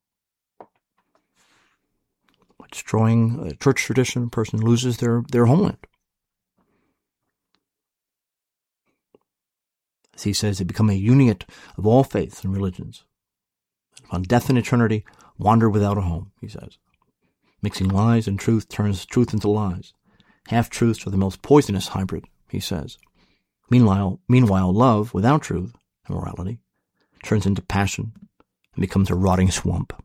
By destroying a church tradition, a person loses their, their homeland. As he says, they become a union of all faiths and religions. Upon death and eternity, wander without a home, he says. Mixing lies and truth turns truth into lies. Half-truths are the most poisonous hybrid, he says. Meanwhile, meanwhile, love, without truth and morality, turns into passion and becomes a rotting swamp.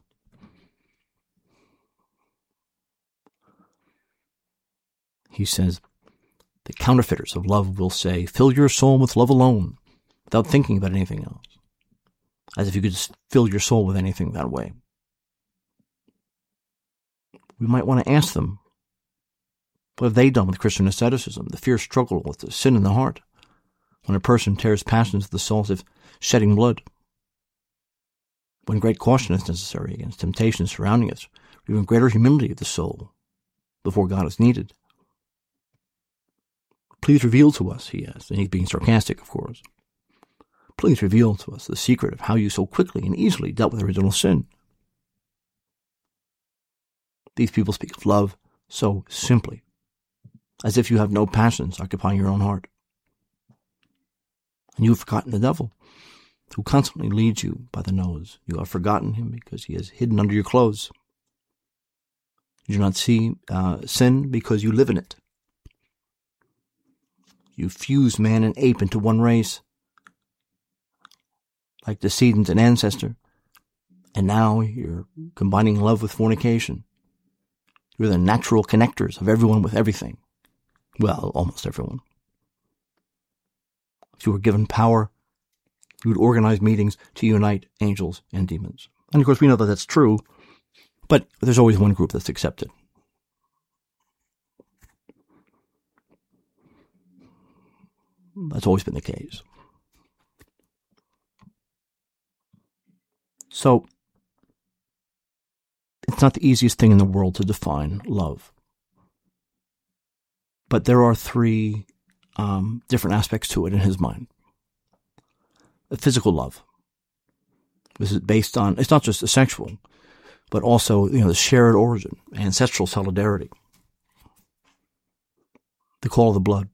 He says, the counterfeiters of love will say, fill your soul with love alone, without thinking about anything else. As if you could just fill your soul with anything that way. We might want to ask them, what have they done with Christian asceticism, the fierce struggle with the sin in the heart, when a person tears passions of the soul as if shedding blood? When great caution is necessary against temptations surrounding us, even greater humility of the soul before God is needed. Please reveal to us, he asks, and he's being sarcastic, of course. Please reveal to us the secret of how you so quickly and easily dealt with original sin. These people speak of love so simply, as if you have no passions occupying your own heart. And you've forgotten the devil. who constantly leads you by the nose. You have forgotten him because he is hidden under your clothes. You do not see uh, sin because you live in it. You fused man and ape into one race, like decedent and ancestor, and now you're combining love with fornication. You're the natural connectors of everyone with everything. Well, almost everyone. If you were given power, you would organize meetings to unite angels and demons. And of course, we know that that's true, but there's always one group that's accepted. That's always been the case. So, it's not the easiest thing in the world to define love. But there are three um, different aspects to it in his mind. The physical love. This is based on, it's not just a sexual, but also, you know, the shared origin, ancestral solidarity. The call of the blood.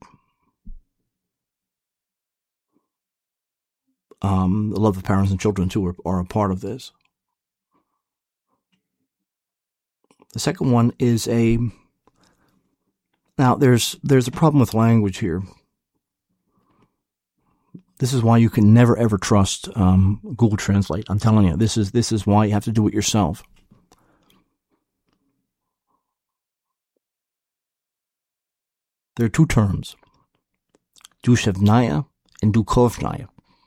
Um, the love of parents and children, too, are, are a part of this. The second one is a... Now, there's there's a problem with language here. This is why you can never, ever trust um, Google Translate. I'm telling you, this is this is why you have to do it yourself. There are two terms, dushevnaya and dukovnaya.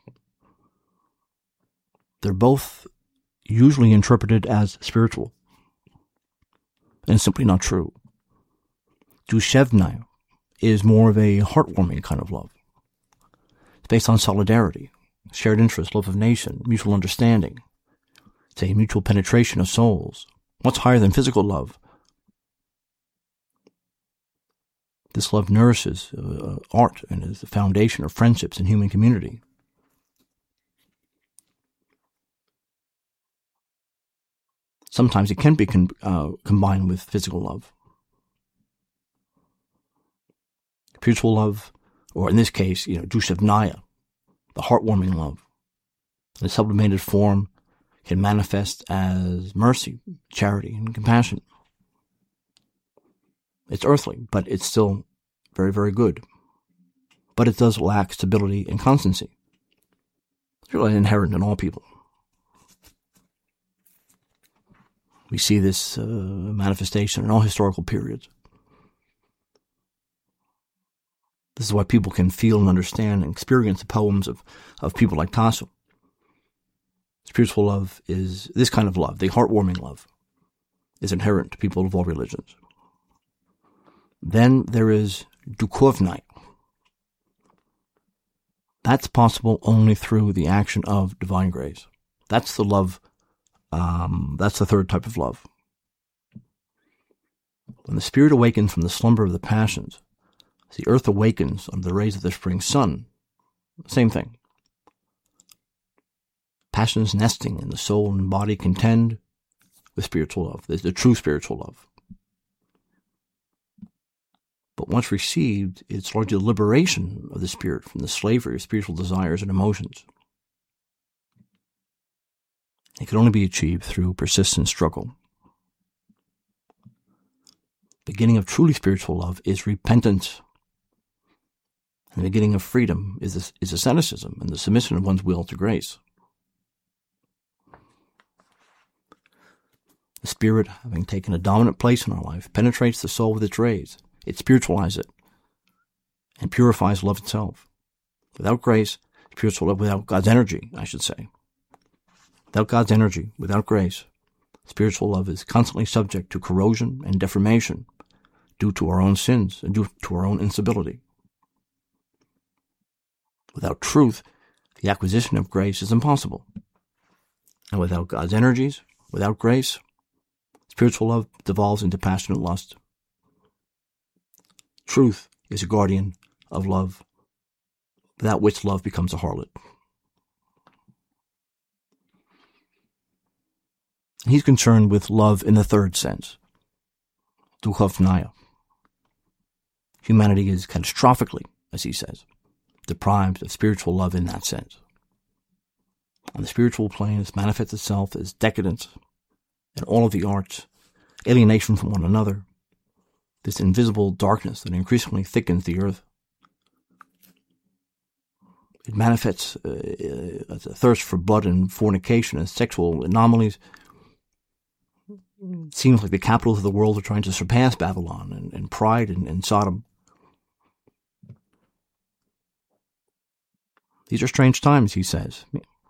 They're both usually interpreted as spiritual, and it's simply not true. Dushevnaya is more of a heartwarming kind of love. It's based on solidarity, shared interest, love of nation, mutual understanding. It's a mutual penetration of souls. What's higher than physical love? This love nourishes uh, art and is the foundation of friendships and human community. Sometimes it can be con- uh, combined with physical love. Spiritual love, or in this case, you know, dushevnaya, the heartwarming love. The sublimated form can manifest as mercy, charity, and compassion. It's earthly, but it's still very, very good. But it does lack stability and constancy. It's really inherent in all people. We see this uh, manifestation in all historical periods. This is why people can feel and understand and experience the poems of, of people like Tasso. Spiritual love is, this kind of love, the heartwarming love, is inherent to people of all religions. Then there is dukovnaya. That's possible only through the action of divine grace. That's the love, um, that's the third type of love. When the spirit awakens from the slumber of the passions, the earth awakens under the rays of the spring sun. Same thing. Passions nesting in the soul and body contend with spiritual love. There's the true spiritual love. But once received, it's largely the liberation of the spirit from the slavery of spiritual desires and emotions. It can only be achieved through persistent struggle. The beginning of truly spiritual love is repentance. And the beginning of freedom is, is asceticism and the submission of one's will to grace. The Spirit, having taken a dominant place in our life, penetrates the soul with its rays. It spiritualizes it and purifies love itself. Without grace, spiritual love, without God's energy, I should say. Without God's energy, without grace, spiritual love is constantly subject to corrosion and deformation due to our own sins and due to our own instability. Without truth, the acquisition of grace is impossible. And without God's energies, without grace, spiritual love devolves into passionate lust. Truth is a guardian of love, without which love becomes a harlot. He's concerned with love in the third sense, dukovnaya. Humanity is catastrophically, as he says, deprived of spiritual love in that sense. On the spiritual plane, it manifests itself as decadence in all of the arts, alienation from one another, this invisible darkness that increasingly thickens the earth. It manifests uh, as a thirst for blood and fornication and sexual anomalies. It seems like the capitals of the world are trying to surpass Babylon and, and pride in, in Sodom. These are strange times, he says.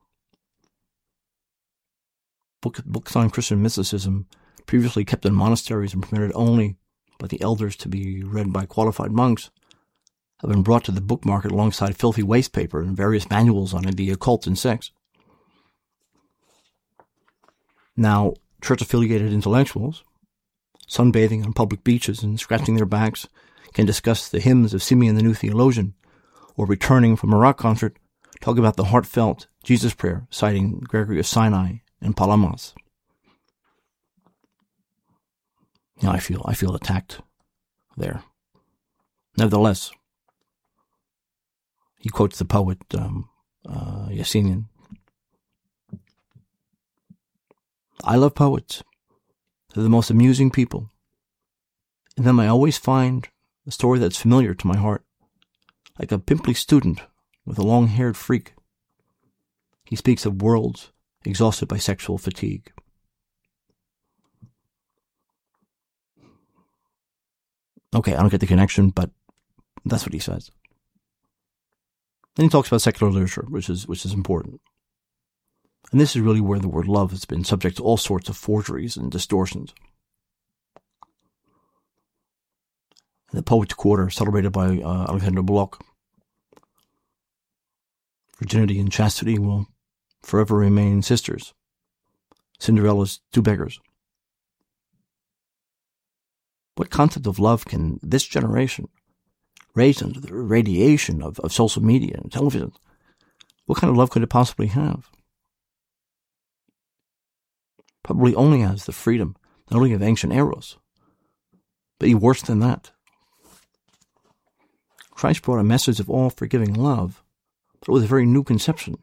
Book, books on Christian mysticism, previously kept in monasteries and permitted only by the elders to be read by qualified monks, have been brought to the book market alongside filthy waste paper and various manuals on the occult and sex. Now, church-affiliated intellectuals, sunbathing on public beaches and scratching their backs, can discuss the hymns of Simeon the New Theologian, or returning from a rock concert, talk about the heartfelt Jesus prayer, citing Gregory of Sinai and Palamas. Now I feel I feel attacked there. Nevertheless, he quotes the poet um, uh, Yasinian. I love poets. They're the most amusing people. In them I always find a story that's familiar to my heart, like a pimply student with a long-haired freak. He speaks of worlds exhausted by sexual fatigue. Okay, I don't get the connection, but that's what he says. Then he talks about secular literature, which is which is important. And this is really where the word love has been subject to all sorts of forgeries and distortions. In the Poets' Quarter, celebrated by uh, Alexander Blok, virginity and chastity will forever remain sisters, Cinderella's two beggars. What concept of love can this generation, raised under the radiation of, of social media and television, what kind of love could it possibly have? Probably only has the freedom, not only of ancient eros, but even worse than that. Christ brought a message of all-forgiving love, but with a very new conception.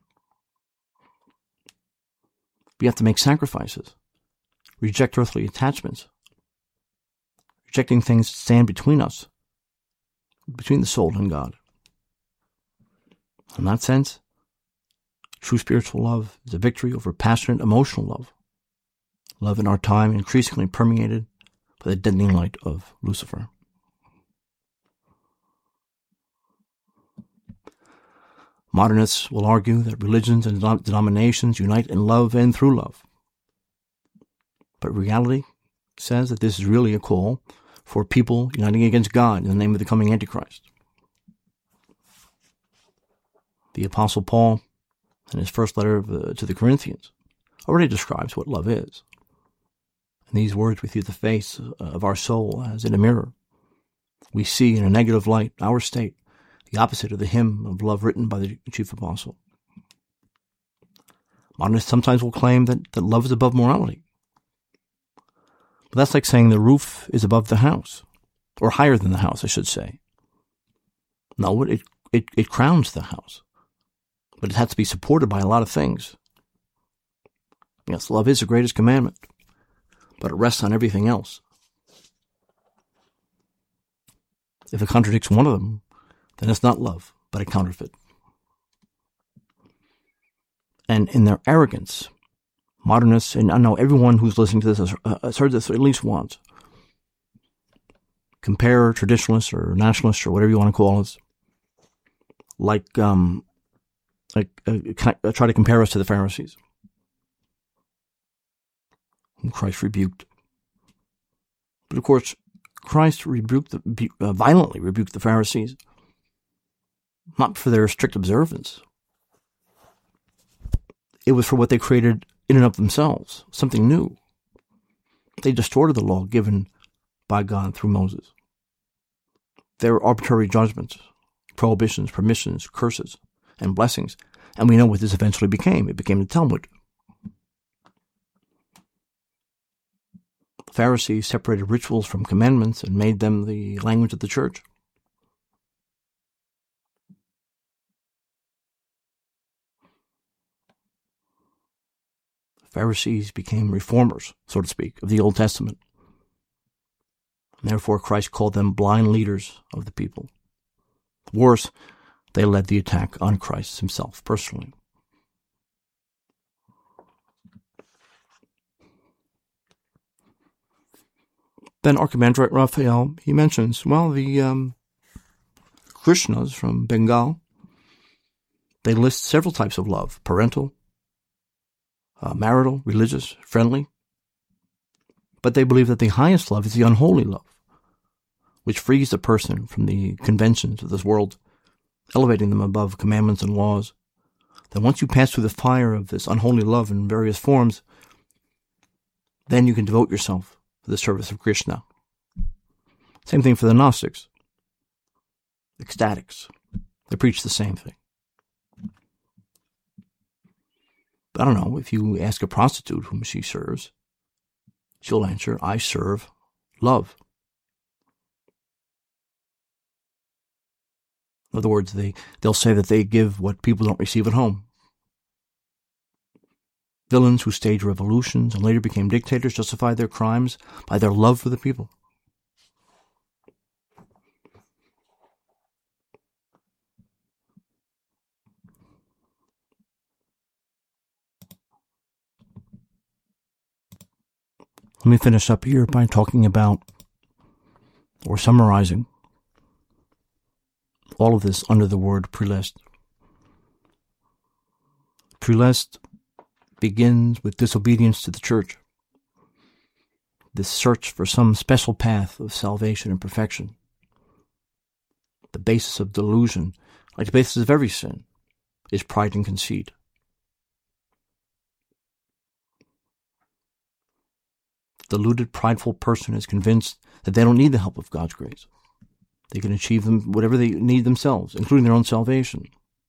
We have to make sacrifices, reject earthly attachments, rejecting things that stand between us, between the soul and God. In that sense, true spiritual love is a victory over passionate emotional love. Love in our time increasingly permeated by the deadening light of Lucifer. Modernists will argue that religions and denominations unite in love and through love. But reality says that this is really a call for people uniting against God in the name of the coming Antichrist. The Apostle Paul, in his first letter to the Corinthians, already describes what love is. In these words, we see the face of our soul as in a mirror. We see in a negative light our state, the opposite of the hymn of love written by the chief apostle. Modernists sometimes will claim that, that love is above morality. But that's like saying the roof is above the house, or higher than the house, I should say. No, it, it, it crowns the house, but it has to be supported by a lot of things. Yes, love is the greatest commandment, but it rests on everything else. If it contradicts one of them, then it's not love, but a counterfeit. And in their arrogance, modernists, and I know everyone who's listening to this has, uh, has heard this at least once, compare traditionalists or nationalists or whatever you want to call us, like, um, like uh, try to compare us to the Pharisees, whom Christ rebuked. But of course, Christ rebuked the, uh, violently rebuked the Pharisees, not for their strict observance. It was for what they created in and of themselves, something new. They distorted the law given by God through Moses. Their arbitrary judgments, prohibitions, permissions, curses, and blessings. And we know what this eventually became. It became the Talmud. The Pharisees separated rituals from commandments and made them the language of the church. Pharisees became reformers, so to speak, of the Old Testament. And therefore, Christ called them blind leaders of the people. Worse, they led the attack on Christ himself personally. Then Archimandrite Raphael, he mentions, well, the um, Krishnas from Bengal, they list several types of love: parental, uh, marital, religious, friendly. But they believe that the highest love is the unholy love, which frees a person from the conventions of this world, elevating them above commandments and laws. Then once you pass through the fire of this unholy love in various forms, then you can devote yourself to the service of Krishna. Same thing for the Gnostics, ecstatics. They preach the same thing. But I don't know, if you ask a prostitute whom she serves, she'll answer, I serve love. In other words, they, they'll say that they give what people don't receive at home. Villains who staged revolutions and later became dictators justified their crimes by their love for the people. Let me finish up here by talking about, or summarizing, all of this under the word prelest. Prelest begins with disobedience to the church, this search for some special path of salvation and perfection. The basis of delusion, like the basis of every sin, is pride and conceit. The deluded, prideful person is convinced that they don't need the help of God's grace. They can achieve them whatever they need themselves, including their own salvation.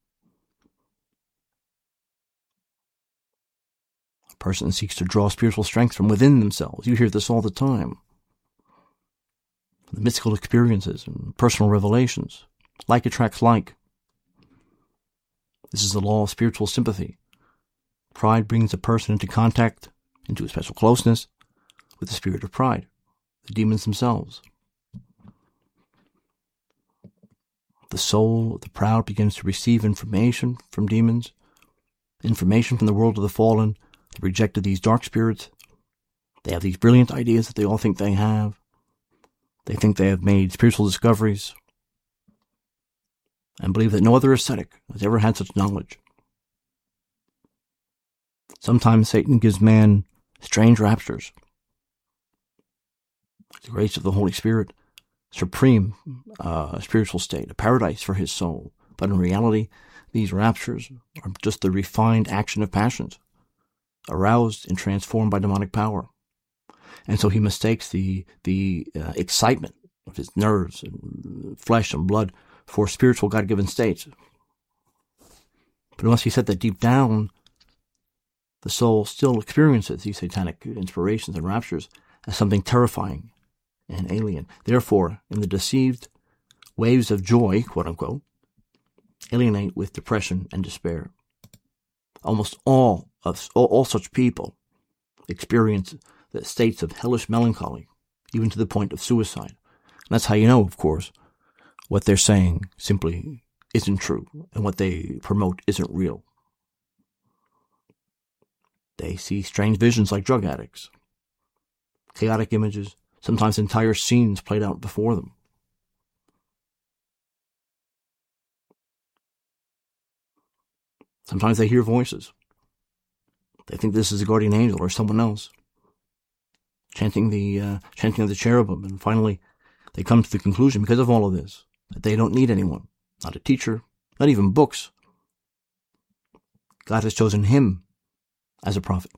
A person seeks to draw spiritual strength from within themselves. You hear this all the time. The mystical experiences and personal revelations. Like attracts like. This is the law of spiritual sympathy. Pride brings a person into contact, into a special closeness, with the spirit of pride, the demons themselves. The soul of the proud begins to receive information from demons, information from the world of the fallen, the rejected these dark spirits. They have these brilliant ideas that they all think they have. They think they have made spiritual discoveries and believe that no other ascetic has ever had such knowledge. Sometimes Satan gives man strange raptures. The grace of the Holy Spirit, supreme uh, spiritual state, a paradise for his soul. But in reality, these raptures are just the refined action of passions, aroused and transformed by demonic power. And so he mistakes the the uh, excitement of his nerves and flesh and blood for spiritual God-given states. But unless he said that deep down, the soul still experiences these satanic inspirations and raptures as something terrifying and alien. Therefore, in the deceived, waves of joy, quote-unquote, alienate with depression and despair. Almost all of all, all such people experience the states of hellish melancholy, even to the point of suicide. And that's how you know, of course, what they're saying simply isn't true, and what they promote isn't real. They see strange visions like drug addicts, chaotic images, sometimes entire scenes played out before them. Sometimes they hear voices. They think this is a guardian angel or someone else, chanting the uh, chanting of the cherubim, and finally they come to the conclusion, because of all of this, that they don't need anyone, not a teacher, not even books. God has chosen him as a prophet.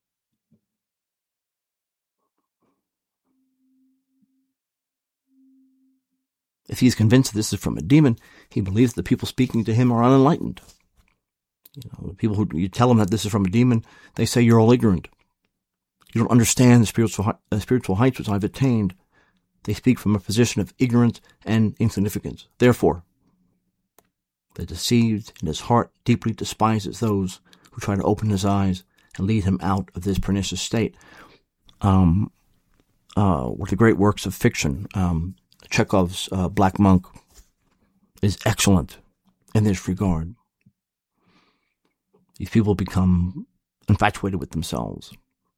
If he is convinced that this is from a demon, he believes the people speaking to him are unenlightened. You know, the people who you tell them that this is from a demon, they say you're all ignorant. You don't understand the spiritual uh, spiritual heights which I've attained. They speak from a position of ignorance and insignificance. Therefore, the deceived in his heart deeply despises those who try to open his eyes and lead him out of this pernicious state. Um, uh, with the great works of fiction, um, Chekhov's uh, Black Monk is excellent in this regard. These people become infatuated with themselves.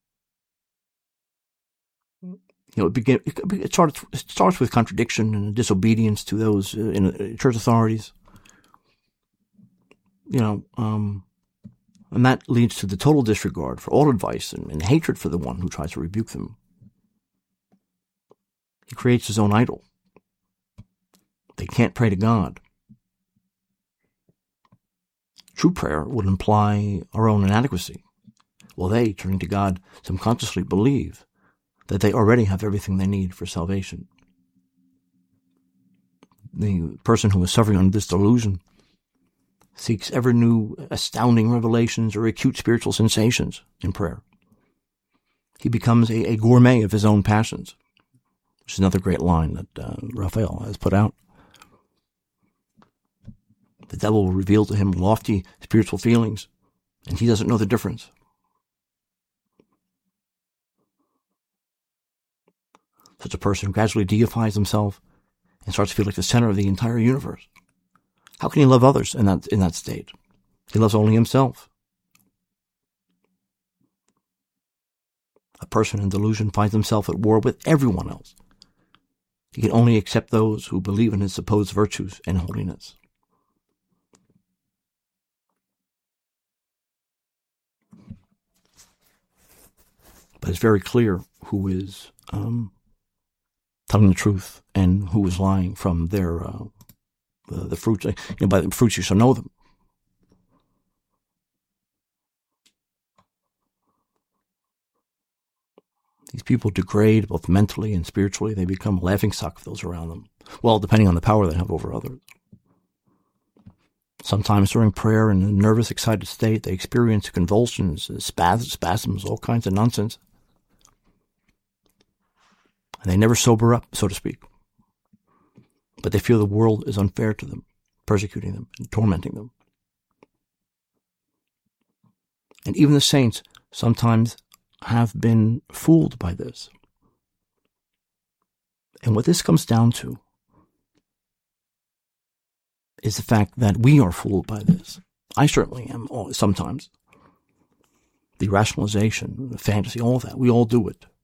You know, it, begin, it, it, starts, it starts with contradiction and disobedience to those uh, in uh, church authorities. You know, um, and that leads to the total disregard for all advice and, and hatred for the one who tries to rebuke them. He creates his own idol. They can't pray to God. True prayer would imply our own inadequacy. Well, they, turning to God, subconsciously believe that they already have everything they need for salvation. The person who is suffering under this delusion seeks ever new astounding revelations or acute spiritual sensations in prayer. He becomes a, a gourmet of his own passions, which is another great line that uh, Raphael has put out. The devil will reveal to him lofty spiritual feelings, and he doesn't know the difference. Such a person gradually deifies himself and starts to feel like the center of the entire universe. How can he love others in that in that state? He loves only himself. A person in delusion finds himself at war with everyone else. He can only accept those who believe in his supposed virtues and holiness. But it's very clear who is um, telling the truth and who is lying from their uh, the, the fruits. You know, by the fruits you shall know them. These people degrade both mentally and spiritually. They become a laughingstock of those around them. Well, depending on the power they have over others. Sometimes during prayer in a nervous, excited state, they experience convulsions, spasms, spasms, all kinds of nonsense. And they never sober up, so to speak. But they feel the world is unfair to them, persecuting them and tormenting them. And even the saints sometimes have been fooled by this. And what this comes down to is the fact that we are fooled by this. I certainly am, sometimes. The rationalization, the fantasy, all of that, we all do it.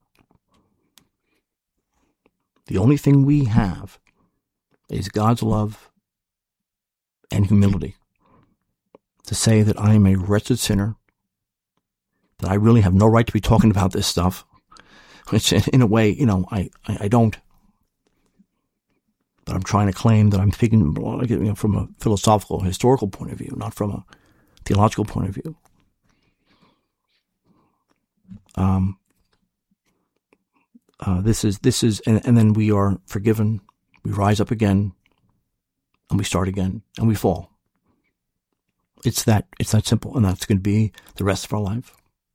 The only thing we have is God's love and humility to say that I am a wretched sinner, that I really have no right to be talking about this stuff, which in a way, you know, I, I, I don't. But I'm trying to claim that I'm speaking you know, from a philosophical, historical point of view, not from a theological point of view. Um, uh, this is, this is, and, and then we are forgiven, we rise up again, and we start again, and we fall. It's that, it's that simple, and that's going to be the rest of our life.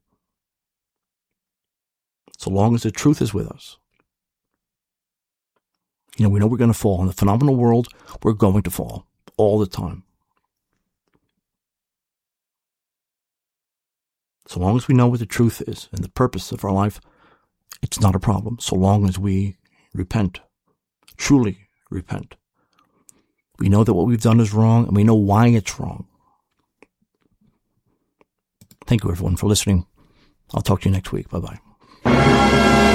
So long as the truth is with us. You know, we know we're going to fall. In the phenomenal world, we're going to fall all the time. So long as we know what the truth is and the purpose of our life, it's not a problem. So long as we repent, truly repent. We know that what we've done is wrong, and we know why it's wrong. Thank you, everyone, for listening. I'll talk to you next week. Bye-bye.